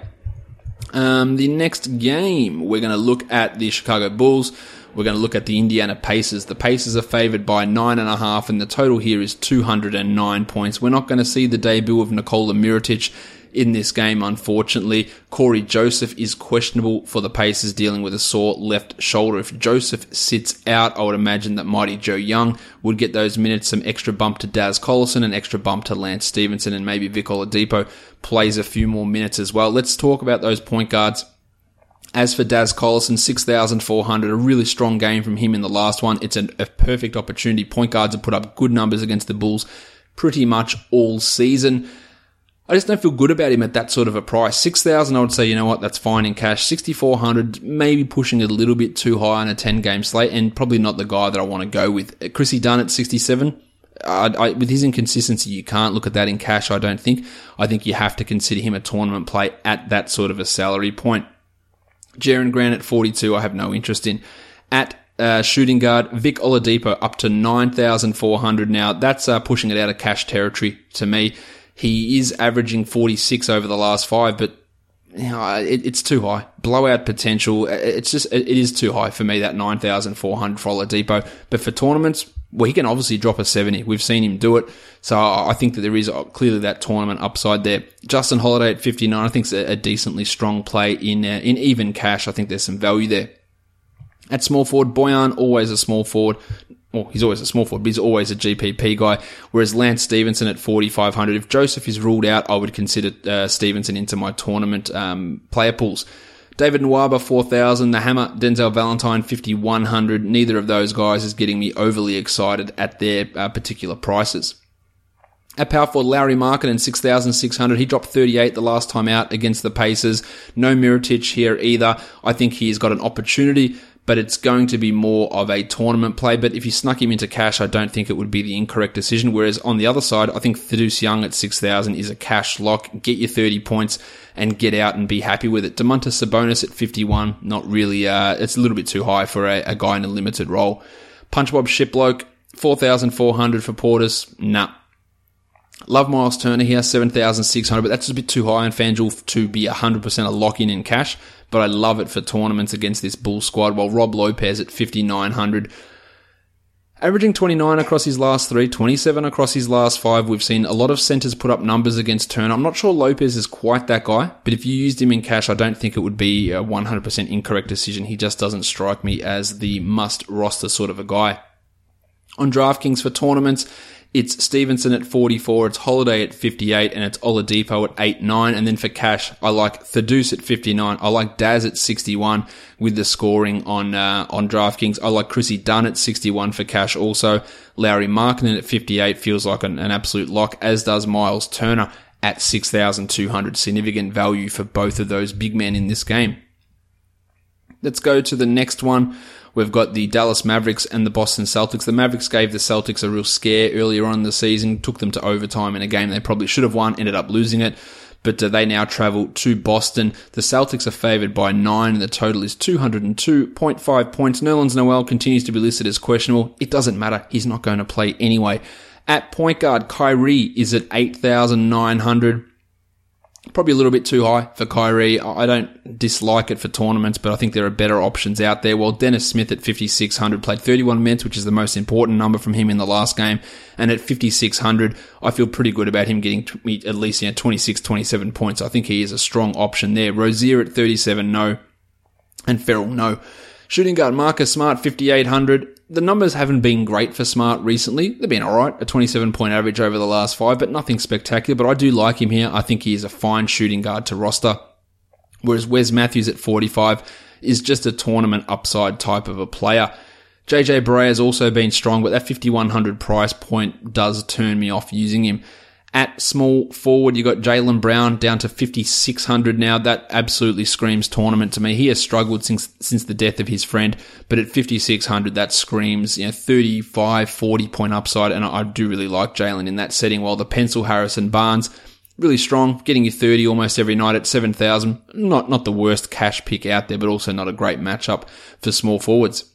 Speaker 1: Um, the next game, we're going to look at the Chicago Bulls. We're going to look at the Indiana Pacers. The Pacers are favored by nine and a half, and the total here is two hundred nine points. We're not going to see the debut of Nikola Mirotic in this game, unfortunately. Corey Joseph is questionable for the Pacers, dealing with a sore left shoulder. If Joseph sits out, I would imagine that Mighty Joe Young would get those minutes, some extra bump to Daz Collison, an extra bump to Lance Stevenson, and maybe Vic Oladipo plays a few more minutes as well. Let's talk about those point guards. As for Daz Collison, six thousand four hundred, a really strong game from him in the last one. It's an, a perfect opportunity. Point guards have put up good numbers against the Bulls pretty much all season. I just don't feel good about him at that sort of a price. six thousand, I would say, you know what, that's fine in cash. sixty-four hundred, maybe pushing it a little bit too high on a ten-game slate, and probably not the guy that I want to go with. Chrissy Dunn at sixty-seven, I, I, with his inconsistency, you can't look at that in cash, I don't think. I think you have to consider him a tournament play at that sort of a salary point. Jaren Grant at forty-two, I have no interest in. At uh, shooting guard, Vic Oladipo up to nine thousand four hundred now. That's uh, pushing it out of cash territory to me. He is averaging forty-six over the last five, but you know, it, it's too high. Blowout potential. It's just, it, it is too high for me, that nine thousand four hundred for Oladipo. But for tournaments, well, he can obviously drop a seventy. We've seen him do it. So I think that there is clearly that tournament upside there. Justin Holiday at fifty-nine, I think is a, a decently strong play in, uh, in even cash. I think there's some value there. At small forward, Bojan, always a small forward. Well, he's always a small forward, but he's always a G P P guy. Whereas Lance Stevenson at forty-five hundred. If Joseph is ruled out, I would consider uh, Stevenson into my tournament um, player pools. David Nwaba, four thousand. The Hammer, Denzel Valentine, fifty-one hundred. Neither of those guys is getting me overly excited at their uh, particular prices. At power forward, Lauri Markkanen, six thousand six hundred. He dropped thirty-eight the last time out against the Pacers. No Mirotic here either. I think he's got an opportunity, but it's going to be more of a tournament play. But if you snuck him into cash, I don't think it would be the incorrect decision. Whereas on the other side, I think Thaddeus Young at six thousand is a cash lock. Get your thirty points and get out and be happy with it. Domantas Sabonis at fifty-one, not really, uh, it's a little bit too high for a, a guy in a limited role. Punch Bob Shiploke, four thousand four hundred for Portis, nah. Love Miles Turner here, seven thousand six hundred, but that's a bit too high on FanDuel to be one hundred percent a lock-in in cash, but I love it for tournaments against this Bull squad, while Rob Lopez at fifty-nine hundred. Averaging twenty-nine across his last three, twenty-seven across his last five. We've seen a lot of centers put up numbers against Turner. I'm not sure Lopez is quite that guy, but if you used him in cash, I don't think it would be a one hundred percent incorrect decision. He just doesn't strike me as the must-roster sort of a guy. On DraftKings for tournaments, it's Stevenson at forty-four, it's Holiday at fifty-eight, and it's Oladipo at eight nine. And then for cash, I like Thaddeus at fifty-nine. I like Daz at sixty-one with the scoring on uh, on DraftKings. I like Chrissy Dunn at sixty-one for cash also. Lauri Markkanen at fifty-eight feels like an, an absolute lock, as does Miles Turner at six thousand two hundred. Significant value for both of those big men in this game. Let's go to the next one. We've got the Dallas Mavericks and the Boston Celtics. The Mavericks gave the Celtics a real scare earlier on in the season, took them to overtime in a game they probably should have won, ended up losing it. But uh, they now travel to Boston. The Celtics are favored by nine, and the total is two hundred two point five points. Nerlens Noel continues to be listed as questionable. It doesn't matter. He's not going to play anyway. At point guard, Kyrie is at eight thousand nine hundred. Probably a little bit too high for Kyrie. I don't dislike it for tournaments, but I think there are better options out there. Well, Dennis Smith at fifty-six hundred played thirty-one minutes, which is the most important number from him in the last game. And at fifty-six hundred, I feel pretty good about him getting at least, you know, twenty-six, twenty-seven points. I think he is a strong option there. Rozier at thirty-seven, no. And Ferrell, no. Shooting guard Marcus Smart, fifty-eight hundred. The numbers haven't been great for Smart recently. They've been alright, a twenty-seven point average over the last five, but nothing spectacular. But I do like him here. I think he is a fine shooting guard to roster. Whereas Wes Matthews at forty-five is just a tournament upside type of a player. J J Barea has also been strong, but that fifty-one hundred price point does turn me off using him. At small forward, you got Jaylen Brown down to fifty-six hundred now. That absolutely screams tournament to me. He has struggled since since the death of his friend, but at fifty-six hundred, that screams, you know, thirty-five, forty point upside, and I do really like Jaylen in that setting, while the pencil Harrison Barnes, really strong, getting you thirty almost every night at seven thousand. Not, not the worst cash pick out there, but also not a great matchup for small forwards.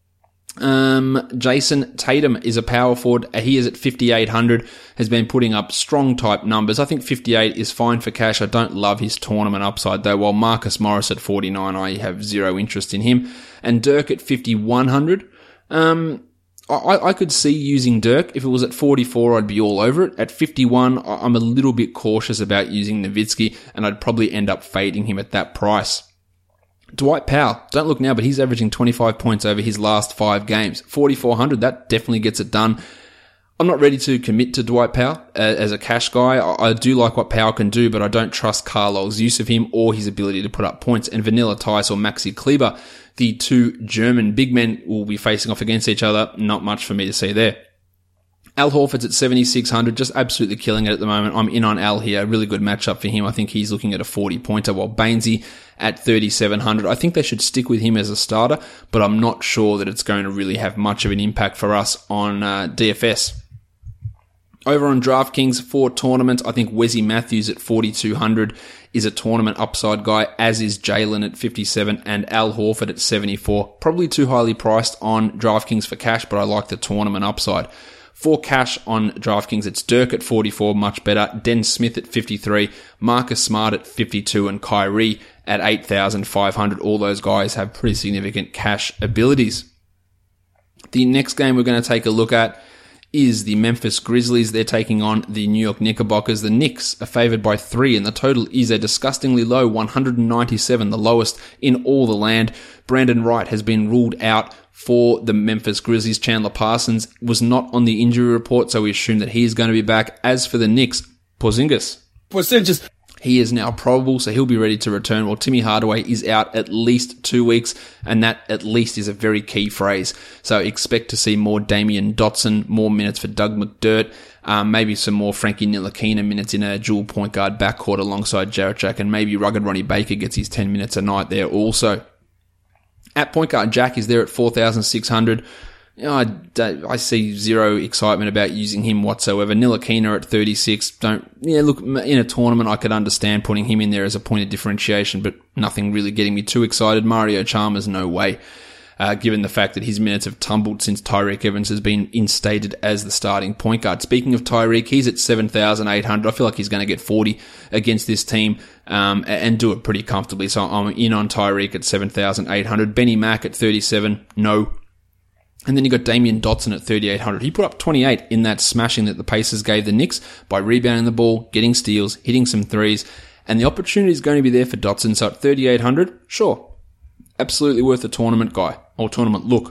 Speaker 1: Um, Jason Tatum is a power forward. He is at fifty-eight hundred, has been putting up strong type numbers. I think fifty-eight is fine for cash. I don't love his tournament upside though, while Marcus Morris at forty-nine, I have zero interest in him. And Dirk at fifty-one hundred, um, I, I could see using Dirk. If it was at forty-four, I'd be all over it. At fifty-one, I'm a little bit cautious about using Nowitzki, and I'd probably end up fading him at that price. Dwight Powell, don't look now, but he's averaging twenty-five points over his last five games. forty-four hundred, that definitely gets it done. I'm not ready to commit to Dwight Powell uh, as a cash guy. I, I do like what Powell can do, but I don't trust Carlisle's use of him or his ability to put up points. And Vanilla Tice or Maxi Kleber, the two German big men, will be facing off against each other. Not much for me to see there. Al Horford's at seventy-six hundred, just absolutely killing it at the moment. I'm in on Al here. Really good matchup for him. I think he's looking at a forty-pointer, while Bainesy at thirty-seven hundred. I think they should stick with him as a starter, but I'm not sure that it's going to really have much of an impact for us on uh, D F S. Over on DraftKings for tournaments, I think Wesley Matthews at forty-two hundred is a tournament upside guy, as is Jalen at fifty-seven and Al Horford at seventy-four. Probably too highly priced on DraftKings for cash, but I like the tournament upside. For cash on DraftKings, it's Dirk at forty-four, much better. Den Smith at fifty-three, Marcus Smart at fifty-two, and Kyrie at eight thousand five hundred. All those guys have pretty significant cash abilities. The next game we're going to take a look at is the Memphis Grizzlies. They're taking on the New York Knickerbockers. The Knicks are favored by three, and the total is a disgustingly low one hundred ninety-seven, the lowest in all the land. Brandon Wright has been ruled out for the Memphis Grizzlies. Chandler Parsons was not on the injury report, so we assume that he is going to be back. As for the Knicks, Porzingis.
Speaker 6: Porzingis.
Speaker 1: He is now probable, so he'll be ready to return, while Timmy Hardaway is out at least two weeks, and that at least is a very key phrase. So expect to see more Damian Dotson, more minutes for Doug McDirt, um, maybe some more Frankie Ntilikina minutes in a dual point guard backcourt alongside Jarrett Jack, and maybe rugged Ronnie Baker gets his ten minutes a night there also. At point guard, Jack is there at four thousand six hundred. You know, I, I see zero excitement about using him whatsoever. Ntilikina at thirty-six. Don't, yeah, look, in a tournament, I could understand putting him in there as a point of differentiation, but nothing really getting me too excited. Mario Chalmers, no way. Uh, given the fact that his minutes have tumbled since Tyreek Evans has been instated as the starting point guard. Speaking of Tyreek, he's at seven thousand eight hundred. I feel like he's going to get forty against this team, um, and do it pretty comfortably. So I'm in on Tyreek at seven thousand eight hundred. Benny Mack at thirty-seven. No. And then you got Damian Dotson at thirty-eight hundred. He put up twenty-eight in that smashing that the Pacers gave the Knicks by rebounding the ball, getting steals, hitting some threes, and the opportunity is going to be there for Dotson. So at thirty-eight hundred, sure, absolutely worth a tournament guy or tournament look.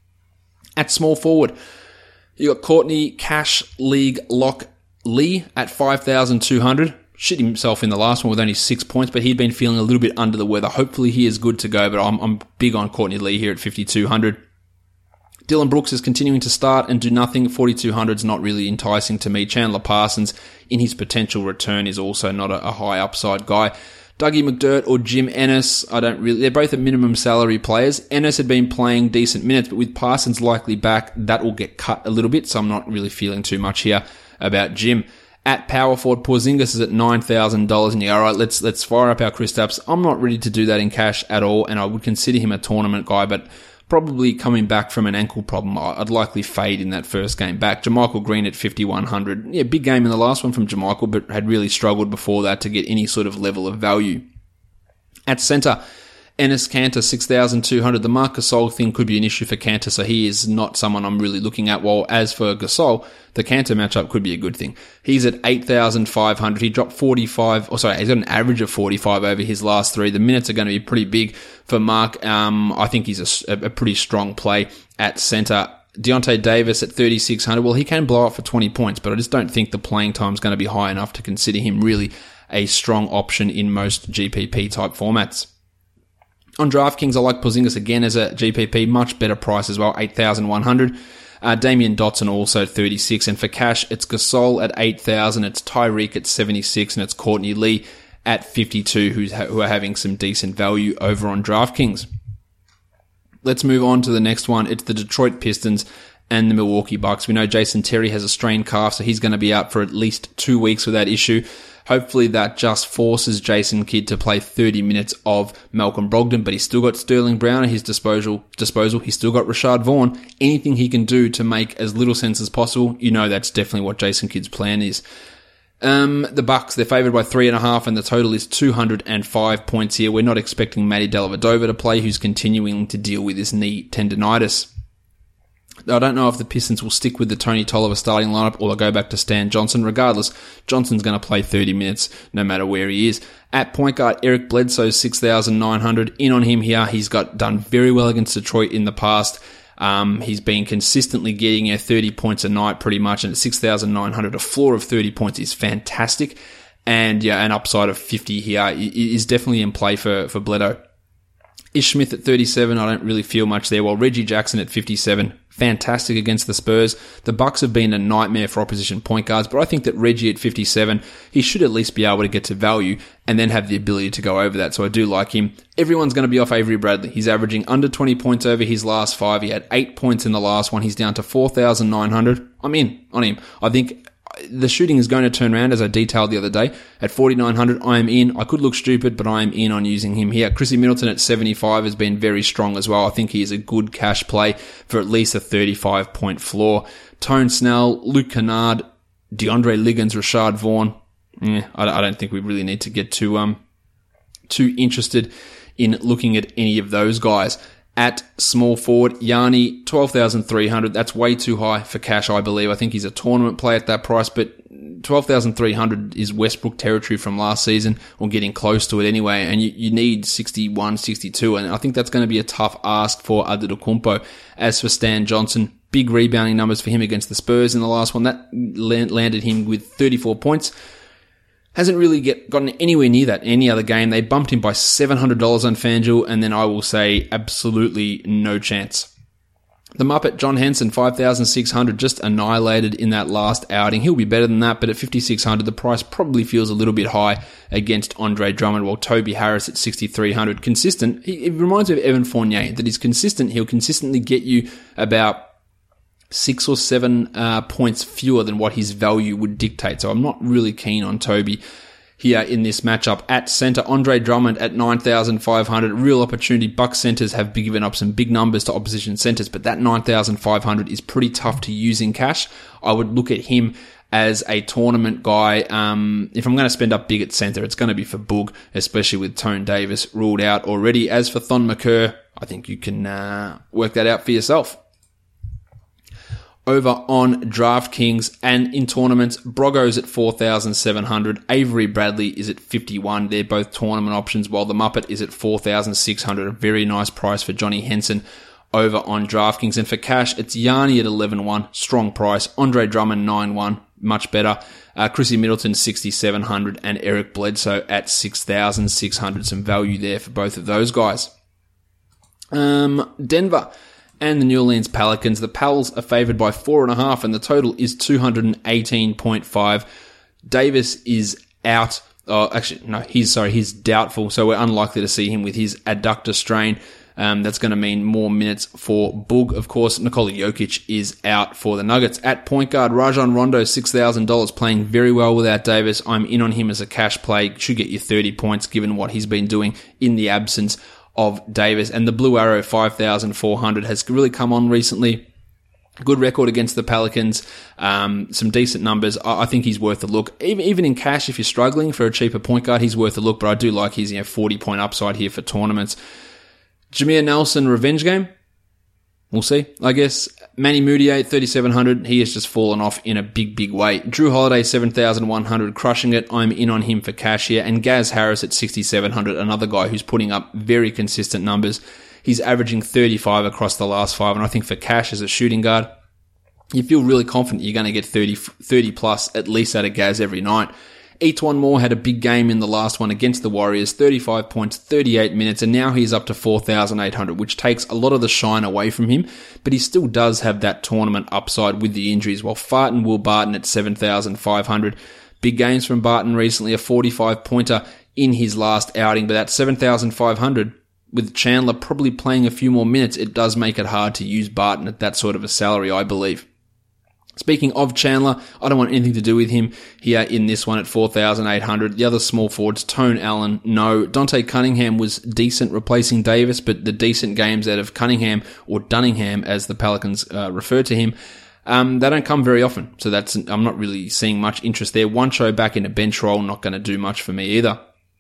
Speaker 1: At small forward, you got Courtney Cash League Lock Lee at five thousand two hundred. Shit himself in the last one with only six points, but he'd been feeling a little bit under the weather. Hopefully he is good to go, but I'm, I'm big on Courtney Lee here at fifty-two hundred. Dylan Brooks is continuing to start and do nothing. forty-two hundred is not really enticing to me. Chandler Parsons, in his potential return, is also not a, a high upside guy. Dougie McDirt or Jim Ennis, I don't really, they're both at minimum salary players. Ennis had been playing decent minutes, but with Parsons likely back, that will get cut a little bit, so I'm not really feeling too much here about Jim. At power forward, Porzingis is at nine thousand dollars, and yeah, alright, let's, let's fire up our Kristaps. I'm not ready to do that in cash at all, and I would consider him a tournament guy, but probably coming back from an ankle problem, I'd likely fade in that first game back. JaMychal Green at fifty-one hundred. Yeah, big game in the last one from JaMychal, but had really struggled before that to get any sort of level of value. At centre, Enes Kanter, six thousand two hundred. The Marc Gasol thing could be an issue for Kanter, so he is not someone I'm really looking at. While as for Gasol, the Kanter matchup could be a good thing. He's at eight thousand five hundred. He dropped forty-five, or sorry, he's got an average of forty-five over his last three. The minutes are going to be pretty big for Mark. Um, I think he's a, a pretty strong play at centre. Deontay Davis at thirty-six hundred. Well, he can blow up for twenty points, but I just don't think the playing time is going to be high enough to consider him really a strong option in most G P P type formats. On DraftKings, I like Porzingis again as a G P P, much better price as well, eight thousand one hundred. Uh, Damian Dotson also thirty-six, and for cash, it's Gasol at eight thousand, it's Tyreek at seventy-six, and it's Courtney Lee at fifty-two, who's ha- who are having some decent value over on DraftKings. Let's move on to the next one. It's the Detroit Pistons and the Milwaukee Bucks. We know Jason Terry has a strained calf, so he's going to be out for at least two weeks with that issue. Hopefully that just forces Jason Kidd to play thirty minutes of Malcolm Brogdon, but he's still got Sterling Brown at his disposal. Disposal. He's still got Rashad Vaughn. Anything he can do to make as little sense as possible, you know that's definitely what Jason Kidd's plan is. Um, the Bucks, they're favored by three and a half, and the total is two hundred five points here. We're not expecting Matty Dellavedova to play, who's continuing to deal with his knee tendonitis. I don't know if the Pistons will stick with the Tony Tolliver starting lineup or they'll go back to Stan Johnson. Regardless, Johnson's going to play thirty minutes no matter where he is. At point guard, Eric Bledsoe, six thousand nine hundred. In on him here. He's got done very well against Detroit in the past. Um, he's been consistently getting uh, thirty points a night pretty much, and at six thousand nine hundred, a floor of thirty points is fantastic. And yeah, an upside of fifty here is definitely in play for, for Bledsoe. Ish Smith at thirty-seven, I don't really feel much there, while Reggie Jackson at fifty-seven, fantastic against the Spurs. The Bucks have been a nightmare for opposition point guards, but I think that Reggie at fifty-seven, he should at least be able to get to value and then have the ability to go over that, so I do like him. Everyone's going to be off Avery Bradley. He's averaging under twenty points over his last five. He had eight points in the last one. He's down to four thousand nine hundred. I'm in on him. I think the shooting is going to turn around, as I detailed the other day. At forty-nine hundred, I am in. I could look stupid, but I am in on using him here. Chrissy Middleton at seventy-five has been very strong as well. I think he is a good cash play for at least a thirty-five point floor. Tone Snell, Luke Kennard, DeAndre Liggins, Rashad Vaughn. Yeah, I, I don't think we really need to get too um too interested in looking at any of those guys. At small forward, Yanni, twelve thousand three hundred. That's way too high for cash, I believe. I think he's a tournament play at that price, but twelve thousand three hundred is Westbrook territory from last season, or getting close to it anyway, and you, you need sixty-one, sixty-two, and I think that's going to be a tough ask for Antetokounmpo. As for Stan Johnson, big rebounding numbers for him against the Spurs in the last one. That landed him with thirty-four points. Hasn't really get, gotten anywhere near that any other game. They bumped him by seven hundred dollars on FanDuel, and then I will say absolutely no chance. The Muppet, John Henson, five thousand six hundred, just annihilated in that last outing. He'll be better than that, but at fifty-six hundred, the price probably feels a little bit high against Andre Drummond, while Toby Harris at sixty-three hundred. Consistent. He, it reminds me of Evan Fournier, that he's consistent. He'll consistently get you about six or seven uh, points fewer than what his value would dictate. So I'm not really keen on Toby here in this matchup. At center, Andre Drummond at nine thousand five hundred. Real opportunity. Bucks centers have given up some big numbers to opposition centers, but that nine thousand five hundred is pretty tough to use in cash. I would look at him as a tournament guy. Um, if I'm going to spend up big at center, it's going to be for Boog, especially with Tone Davis ruled out already. As for Thon McCurr, I think you can uh, work that out for yourself. Over on DraftKings and in tournaments, Brogo's at four thousand seven hundred. Avery Bradley is at fifty-one. They're both tournament options, while the Muppet is at four thousand six hundred. A very nice price for Johnny Henson over on DraftKings. And for cash, it's Yanni at eleven one. Strong price. Andre Drummond nine one. Much better. Uh, Chrissy Middleton sixty-seven hundred and Eric Bledsoe at six thousand six hundred. Some value there for both of those guys. Um, Denver and the New Orleans Pelicans. The Pels are favored by four and a half, and the total is two hundred eighteen point five. Davis is out. Oh, actually, no, he's sorry, he's doubtful, so we're unlikely to see him with his adductor strain. Um, that's going to mean more minutes for Boog. Of course, Nikola Jokic is out for the Nuggets. At point guard, Rajon Rondo, six thousand dollars, playing very well without Davis. I'm in on him as a cash play. Should get you thirty points given what he's been doing in the absence of Davis. And the Blue Arrow, five thousand four hundred, has really come on recently. Good record against the Pelicans. Um, some decent numbers. I, I think he's worth a look. Even, even in cash, if you're struggling for a cheaper point guard, he's worth a look, but I do like his, you know, forty point upside here for tournaments. Jameer Nelson, revenge game? We'll see, I guess. Manny Mudiay, thirty-seven hundred. He has just fallen off in a big, big way. Drew Holiday, seven thousand one hundred, crushing it. I'm in on him for cash here. And Gaz Harris at sixty-seven hundred, another guy who's putting up very consistent numbers. He's averaging thirty-five across the last five, and I think for cash as a shooting guard, you feel really confident you're going to get thirty, thirty plus at least out of Gaz every night. Etuan Moore had a big game in the last one against the Warriors, thirty-five points, thirty-eight minutes, and now he's up to four thousand eight hundred, which takes a lot of the shine away from him, but he still does have that tournament upside with the injuries, while Farton Will Barton at seven thousand five hundred. Big games from Barton recently, a forty-five pointer in his last outing, but at seven thousand five hundred, with Chandler probably playing a few more minutes, it does make it hard to use Barton at that sort of a salary, I believe. Speaking of Chandler, I don't want anything to do with him here in this one at four thousand eight hundred. The other small forwards, Tone Allen, no. Dante Cunningham was decent replacing Davis, but the decent games out of Cunningham, or Dunningham as the Pelicans uh, refer to him, um, they don't come very often. So that's I'm not really seeing much interest there. One show back in a bench role, not going to do much for me either.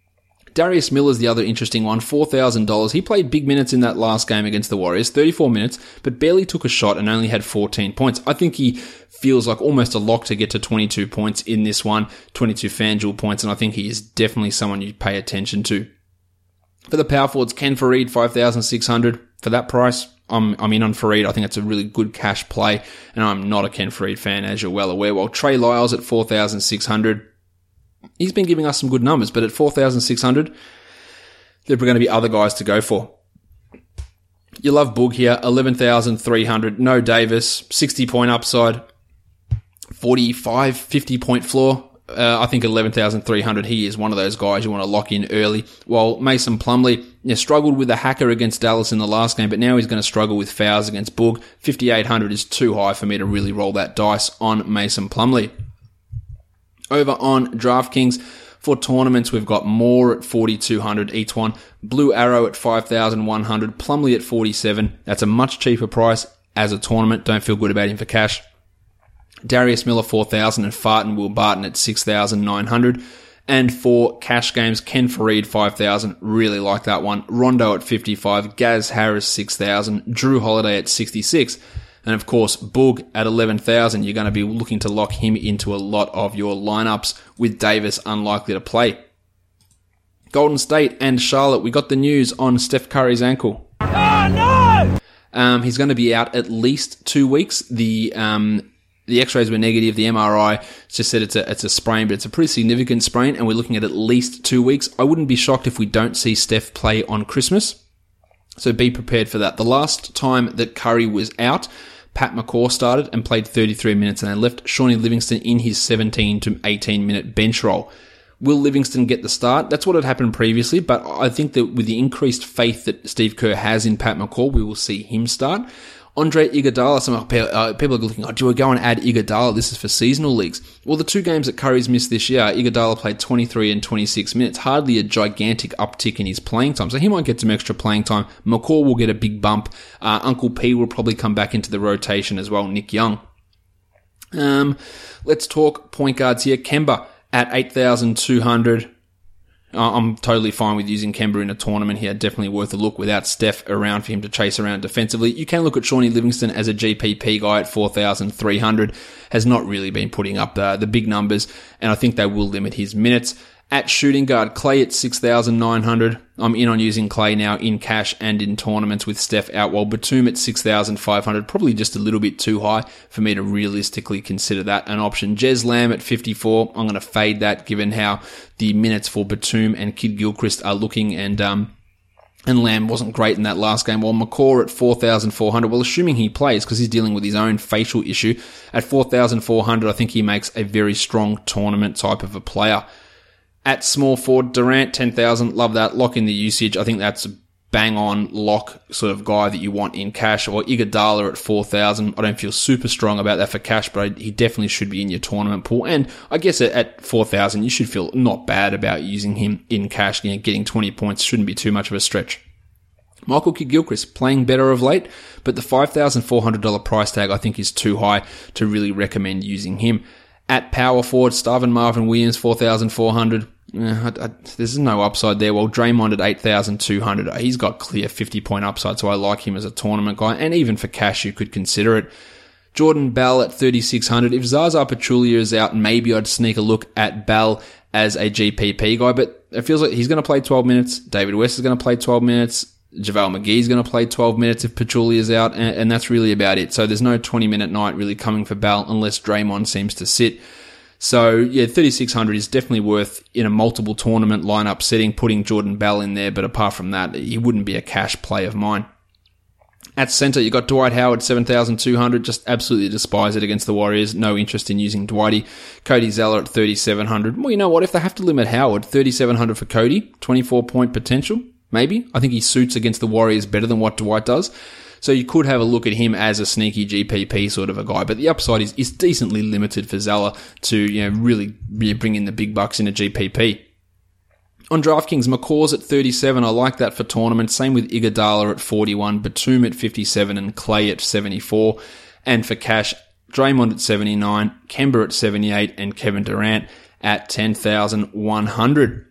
Speaker 1: Darius Miller's the other interesting one, four thousand dollars. He played big minutes in that last game against the Warriors, thirty-four minutes, but barely took a shot and only had fourteen points. I think he feels like almost a lock to get to twenty-two points in this one, twenty-two FanDuel points, and I think he is definitely someone you pay attention to. For the power forwards, Ken Fareed, five thousand six hundred. For that price, I'm I'm in on Fareed. I think it's a really good cash play, and I'm not a Ken Fareed fan, as you're well aware. While Trey Lyles at four thousand six hundred, he's been giving us some good numbers, but at four thousand six hundred, there are going to be other guys to go for. You love Boog here, eleven thousand three hundred, no Davis, sixty point upside, forty-five, fifty point floor. Uh, I think eleven thousand three hundred, he is one of those guys you want to lock in early. While Mason Plumlee, yeah, struggled with the hacker against Dallas in the last game, but now he's going to struggle with fouls against Boog. fifty-eight hundred is too high for me to really roll that dice on Mason Plumlee. Over on DraftKings, for tournaments, we've got Moore at forty-two hundred each one, Blue Arrow at five thousand one hundred, Plumlee at forty-seven. That's a much cheaper price as a tournament. Don't feel good about him for cash. Darius Miller four thousand and Farton Will Barton at six thousand nine hundred. And for cash games, Ken Fareed five thousand. Really like that one. Rondo at fifty-five, Gaz Harris six thousand, Drew Holiday at sixty-six. And of course, Boog at eleven thousand. You're going to be looking to lock him into a lot of your lineups with Davis unlikely to play. Golden State and Charlotte, we got the news on Steph Curry's ankle.
Speaker 4: Oh, no!
Speaker 1: Um, he's going to be out at least two weeks. The um, the X-rays were negative. The M R I just said it's a it's a sprain, but it's a pretty significant sprain, and we're looking at at least two weeks. I wouldn't be shocked if we don't see Steph play on Christmas. So be prepared for that. The last time that Curry was out, Pat McCaw started and played thirty-three minutes, and they left Shawnee Livingston in his seventeen to eighteen minute bench role. Will Livingston get the start? That's what had happened previously, but I think that with the increased faith that Steve Kerr has in Pat McCaw, we will see him start. Andre Iguodala, some uh, people are looking, oh, do we go and add Iguodala? This is for seasonal leagues. Well, the two games that Curry's missed this year, Iguodala played twenty-three and twenty-six minutes, hardly a gigantic uptick in his playing time, so he might get some extra playing time. McCaw will get a big bump. Uh, Uncle P will probably come back into the rotation as well, Nick Young. Um, let's talk point guards here. Kemba at eight thousand two hundred. I'm totally fine with using Kemba in a tournament here. Definitely worth a look without Steph around for him to chase around defensively. You can look at Shawnee Livingston as a G P P guy at four thousand three hundred. Has not really been putting up the, the big numbers, and I think they will limit his minutes. At shooting guard, Clay at six thousand nine hundred. I'm in on using Clay now in cash and in tournaments with Steph out, while Batum at six thousand five hundred. Probably just a little bit too high for me to realistically consider that an option. Jez Lamb at fifty-four. I'm going to fade that given how the minutes for Batum and Kid Gilchrist are looking, and um, and Lamb wasn't great in that last game, while McCaw at four thousand four hundred. Well, assuming he plays, because he's dealing with his own facial issue, at four thousand four hundred, I think he makes a very strong tournament type of a player. At small forward, Durant, ten thousand. Love that. Lock in the usage. I think that's a bang-on lock sort of guy that you want in cash. Or Iguodala at four thousand. I don't feel super strong about that for cash, but he definitely should be in your tournament pool. And I guess at four thousand, you should feel not bad about using him in cash. You know, getting twenty points shouldn't be too much of a stretch. Michael Kidd-Gilchrist playing better of late, but the five thousand four hundred dollars price tag I think is too high to really recommend using him. At power forward, Starvin Marvin Williams, four thousand four hundred. Yeah, I, I, there's no upside there. Well, Draymond at eight thousand two hundred. He's got clear fifty-point upside, so I like him as a tournament guy. And even for cash, you could consider it. Jordan Bell at thirty-six hundred. If Zaza Pachulia is out, maybe I'd sneak a look at Bell as a G P P guy. But it feels like he's going to play twelve minutes. David West is going to play twelve minutes. JaVale McGee is going to play twelve minutes if Pachulia is out. And, and that's really about it. So there's no twenty-minute night really coming for Bell unless Draymond seems to sit. So, yeah, thirty-six hundred is definitely worth, in a multiple tournament lineup setting, putting Jordan Bell in there. But apart from that, he wouldn't be a cash play of mine. At center, you got Dwight Howard, seven thousand two hundred. Just absolutely despise it against the Warriors. No interest in using Dwighty. Cody Zeller at thirty-seven hundred. Well, you know what? If they have to limit Howard, thirty-seven hundred for Cody, twenty-four point potential, maybe. I think he suits against the Warriors better than what Dwight does. So you could have a look at him as a sneaky G P P sort of a guy, but the upside is, is decently limited for Zeller to, you know, really bring in the big bucks in a G P P. On DraftKings, McCaw's at thirty-seven. I like that for tournaments. Same with Iguodala at forty-one, Batum at fifty-seven, and Clay at seventy-four. And for cash, Draymond at seventy-nine, Kemba at seventy-eight, and Kevin Durant at ten thousand one hundred.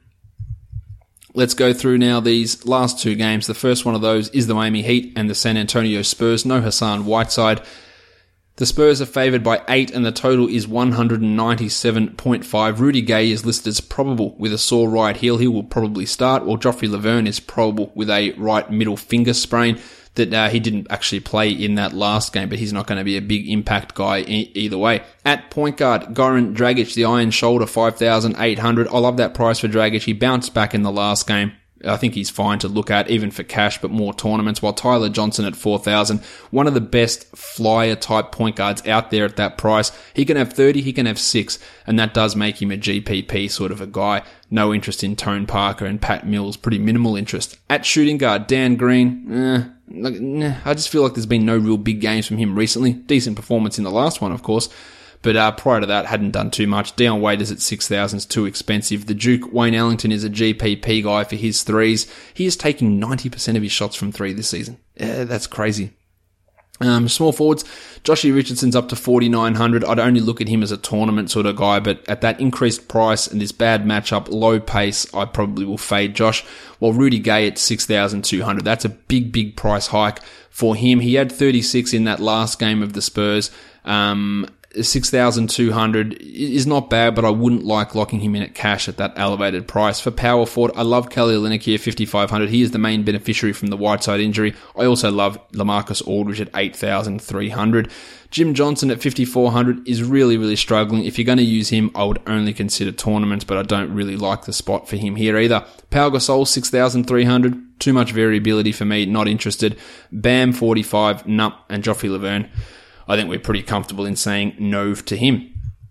Speaker 1: Let's go through now these last two games. The first one of those is the Miami Heat and the San Antonio Spurs. No Hassan Whiteside. The Spurs are favoured by eight and the total is one ninety-seven point five. Rudy Gay is listed as probable with a sore right heel. He will probably start, while Joffrey Laverne is probable with a right middle finger sprain that uh, he didn't actually play in that last game, but he's not going to be a big impact guy e- either way. At point guard, Goran Dragic, the iron shoulder, five thousand eight hundred. I love that price for Dragic. He bounced back in the last game. I think he's fine to look at, even for cash, but more tournaments, while Tyler Johnson at four thousand, one of the best flyer-type point guards out there at that price. He can have thirty, he can have six, and that does make him a G P P sort of a guy. No interest in Tone Parker and Pat Mills, pretty minimal interest. At shooting guard, Dan Green, eh, like, nah, I just feel like there's been no real big games from him recently. Decent performance in the last one, of course. But uh, prior to that, hadn't done too much. Dion Waiters at six thousand is too expensive. The Duke, Wayne Ellington, is a G P P guy for his threes. He is taking ninety percent of his shots from three this season. Yeah, that's crazy. Um, small forwards, Joshy Richardson's up to forty-nine hundred. I'd only look at him as a tournament sort of guy, but at that increased price and this bad matchup, low pace, I probably will fade Josh. While Rudy Gay at six thousand two hundred, that's a big, big price hike for him. He had thirty-six in that last game of the Spurs. Um, six thousand two hundred is not bad, but I wouldn't like locking him in at cash at that elevated price. For power forward, I love Kelly Olynyk here, fifty-five hundred. He is the main beneficiary from the Whiteside injury. I also love LaMarcus Aldridge at eight thousand three hundred. Jim Johnson at fifty-four hundred is really, really struggling. If you're going to use him, I would only consider tournaments, but I don't really like the spot for him here either. Pau Gasol, six thousand three hundred. Too much variability for me, not interested. Bam, forty-five, nup, and Joffrey Laverne. I think we're pretty comfortable in saying no to him.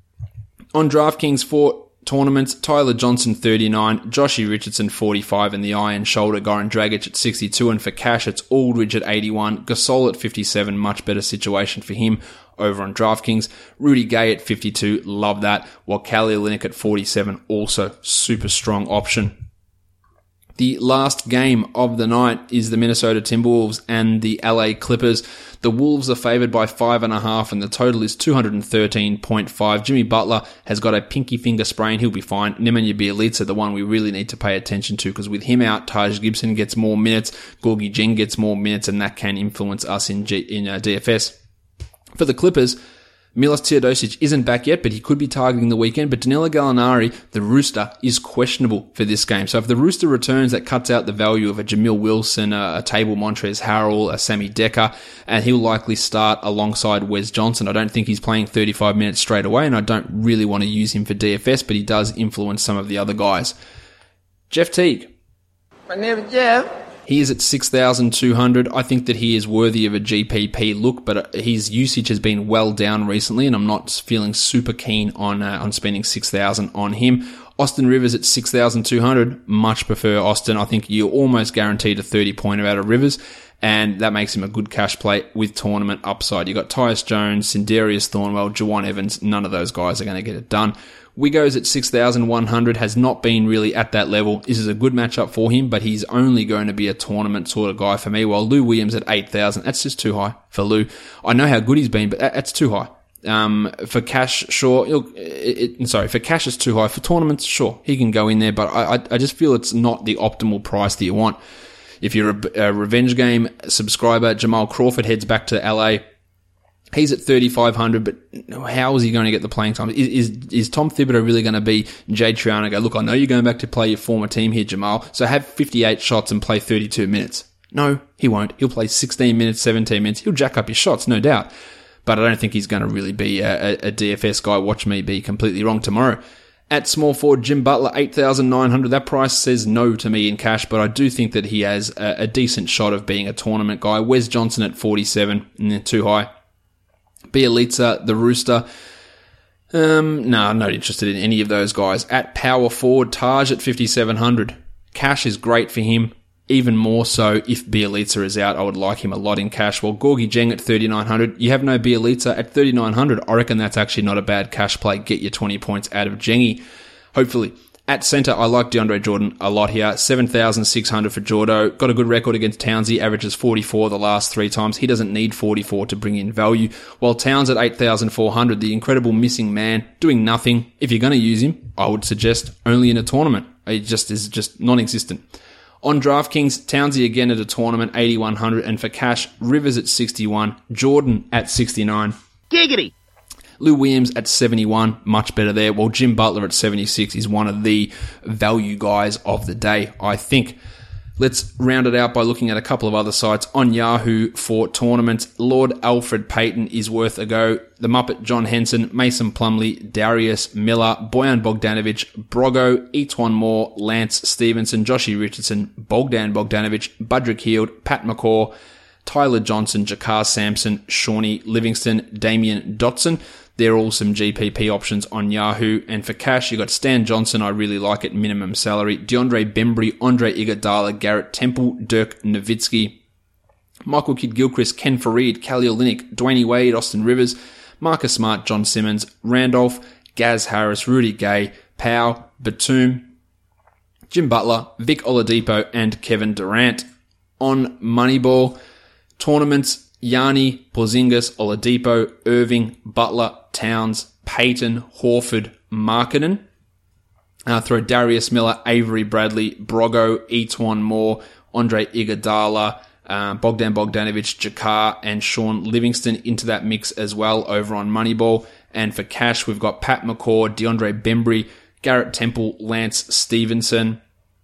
Speaker 1: On DraftKings for tournaments, Tyler Johnson, thirty-nine, Joshy Richardson, forty-five, and the eye and shoulder, Goran Dragic at sixty-two, and for cash, it's Aldridge at eighty-one, Gasol at fifty-seven, much better situation for him over on DraftKings. Rudy Gay at fifty-two, love that, while Kelly Olynyk at forty-seven, also super strong option. The last game of the night is the Minnesota Timberwolves and the L A Clippers. The Wolves are favored by five and a half, and the total is two thirteen point five. Jimmy Butler has got a pinky finger sprain. He'll be fine. Nemanja Bjelica, the one we really need to pay attention to, because with him out, Taj Gibson gets more minutes, Gorgie Dieng gets more minutes, and that can influence us in G- in uh, D F S. For the Clippers, Milos Teodosic isn't back yet, but he could be targeting the weekend. But Danilo Gallinari, the Rooster, is questionable for this game. So if the Rooster returns, that cuts out the value of a Jamil Wilson, a, a Table Montrezl Harrell, a Sammy Decker, and he'll likely start alongside Wes Johnson. I don't think he's playing thirty-five minutes straight away, and I don't really want to use him for D F S, but he does influence some of the other guys. Jeff Teague.
Speaker 6: My name is Jeff.
Speaker 1: He is at six thousand two hundred. I think that he is worthy of a G P P look, but his usage has been well down recently, and I'm not feeling super keen on uh, on spending six thousand on him. Austin Rivers at six thousand two hundred. Much prefer Austin. I think you're almost guaranteed a thirty-pointer out of Rivers, and that makes him a good cash play with tournament upside. You've got Tyus Jones, Sindarius Thornwell, Juwan Evans. None of those guys are going to get it done. Wiggos at six thousand one hundred has not been really at that level. This is a good matchup for him, but he's only going to be a tournament sort of guy for me, while Lou Williams at eight thousand, that's just too high for Lou. I know how good he's been, but that's too high. Um, for cash, sure. It, it, sorry, for cash it's too high. For tournaments, sure, he can go in there, but I, I, I just feel it's not the optimal price that you want. If you're a, a revenge game subscriber, Jamal Crawford heads back to L A. He's at thirty-five hundred, but how is he going to get the playing time? Is, is, is Tom Thibodeau really going to be Jay Triano go, look, I know you're going back to play your former team here, Jamal, so have fifty-eight shots and play thirty-two minutes. No, he won't. He'll play sixteen minutes, seventeen minutes. He'll jack up his shots, no doubt. But I don't think he's going to really be a, a, a D F S guy. Watch me be completely wrong tomorrow. At small forward, Jim Butler, eight thousand nine hundred. That price says no to me in cash, but I do think that he has a, a decent shot of being a tournament guy. Wes Johnson at forty-seven, mm, too high. Bjelica, the Rooster. Um, no, I'm not interested in any of those guys. At power forward, Taj at fifty-seven hundred. Cash is great for him. Even more so if Bjelica is out. I would like him a lot in cash. Well, Gorgie Dieng at thirty-nine hundred. You have no Bjelica at thirty-nine hundred. I reckon that's actually not a bad cash play. Get your twenty points out of Jengy. Hopefully. At centre, I like DeAndre Jordan a lot here. seven thousand six hundred for Jordo. Got a good record against Townsy. Averages forty-four the last three times. He doesn't need forty-four to bring in value. While Towns at eight thousand four hundred, the incredible missing man, doing nothing. If you're going to use him, I would suggest only in a tournament. He just is just non-existent. On DraftKings, Townsy again at a tournament, eighty-one hundred. And for cash, Rivers at sixty-one. Jordan at sixty-nine.
Speaker 6: Giggity!
Speaker 1: Lou Williams at seventy-one, much better there, while Jim Butler at seventy-six is one of the value guys of the day, I think. Let's round it out by looking at a couple of other sites. On Yahoo for tournaments, Lord Alfred Payton is worth a go. The Muppet John Henson, Mason Plumlee, Darius Miller, Bojan Bogdanovic, Brogo, Etuan Moore, Lance Stevenson, Joshy Richardson, Bogdan Bogdanovic, Budrick Hield, Pat McCaw, Tyler Johnson, Jakar Sampson, Shawnee Livingston, Damian Dotson. They're all some G P P options on Yahoo. And for cash, you got Stan Johnson, I really like at minimum salary. DeAndre Bembry, Andre Iguodala, Garrett Temple, Dirk Nowitzki, Michael Kidd-Gilchrist, Ken Fareed, Kelly Olynyk, Dwayne Wade, Austin Rivers, Marcus Smart, John Simmons, Randolph, Gaz Harris, Rudy Gay, Powell, Batum, Jim Butler, Vic Oladipo, and Kevin Durant. On Moneyball, tournaments, Yanni, Porzingis, Oladipo, Irving, Butler, Towns, Payton, Horford, Markkanen. Uh, throw Darius Miller, Avery Bradley, Brogo, Etuan Moore, Andre Iguodala, uh, Bogdan Bogdanovic, Jakar, and Sean Livingston into that mix as well over on Moneyball. And for cash, we've got Pat McCaw, DeAndre Bembry, Garrett Temple, Lance Stevenson,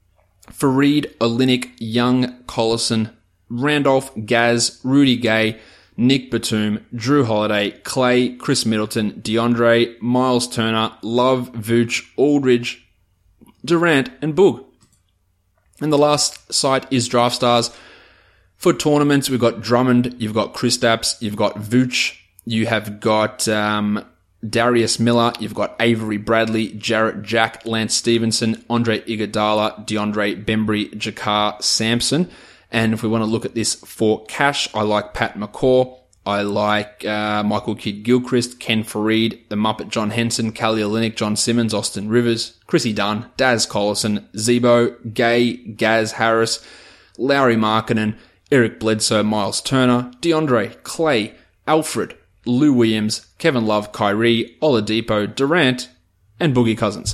Speaker 1: Fareed Olinik, Young Collison, Randolph, Gaz, Rudy Gay, Nick Batum, Drew Holiday, Clay, Chris Middleton, DeAndre, Miles Turner, Love, Vooch, Aldridge, Durant, and Boog. And the last site is DraftStars. For tournaments, we've got Drummond, you've got Kristaps, you've got Vooch, you have got um, Darius Miller, you've got Avery Bradley, Jarrett Jack, Lance Stevenson, Andre Iguodala, DeAndre Bembry, Jakar Sampson. And if we want to look at this for cash, I like Pat McCaw, I like uh, Michael Kidd-Gilchrist, Ken Fareed, the Muppet John Henson, Kelly Olynyk, John Simmons, Austin Rivers, Chrissy Dunn, Daz Collison, Zebo, Gay, Gaz Harris, Lauri Markkanen, Eric Bledsoe, Miles Turner, DeAndre, Clay, Alfred, Lou Williams, Kevin Love, Kyrie, Oladipo, Durant, and Boogie Cousins.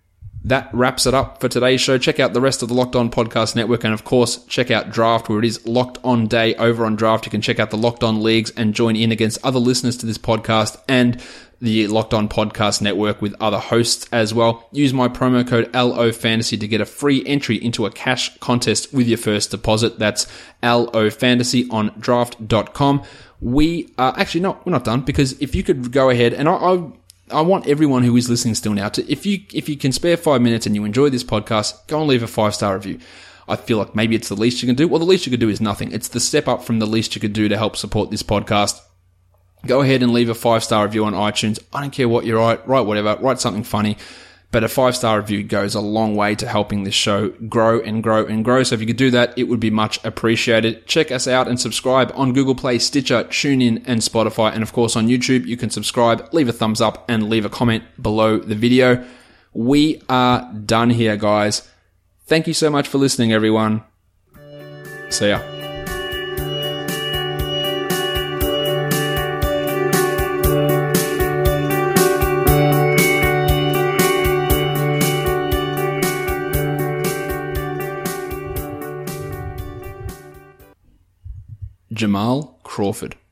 Speaker 1: That wraps it up for today's show. Check out the rest of the Locked On Podcast Network, and of course, check out Draft, where it is Locked On Day over on Draft. You can check out the Locked On Leagues and join in against other listeners to this podcast and the Locked On Podcast Network with other hosts as well. Use my promo code L O Fantasy to get a free entry into a cash contest with your first deposit. That's L O Fantasy on draft dot com. We are actually not, we're not done, because if you could go ahead, and I, I I want everyone who is listening still now to, if you if you can spare five minutes and you enjoy this podcast, go and leave a five-star review. I feel like maybe it's the least you can do. Well, the least you could do is nothing. It's the step up from the least you could do to help support this podcast. Go ahead and leave a five-star review on iTunes. I don't care what you write, write whatever, write something funny. But a five-star review goes a long way to helping this show grow and grow and grow. So if you could do that, it would be much appreciated. Check us out and subscribe on Google Play, Stitcher, TuneIn, and Spotify. And of course on YouTube, you can subscribe, leave a thumbs up, and leave a comment below the video. We are done here, guys. Thank you so much for listening, everyone. See ya. Jamal Crawford.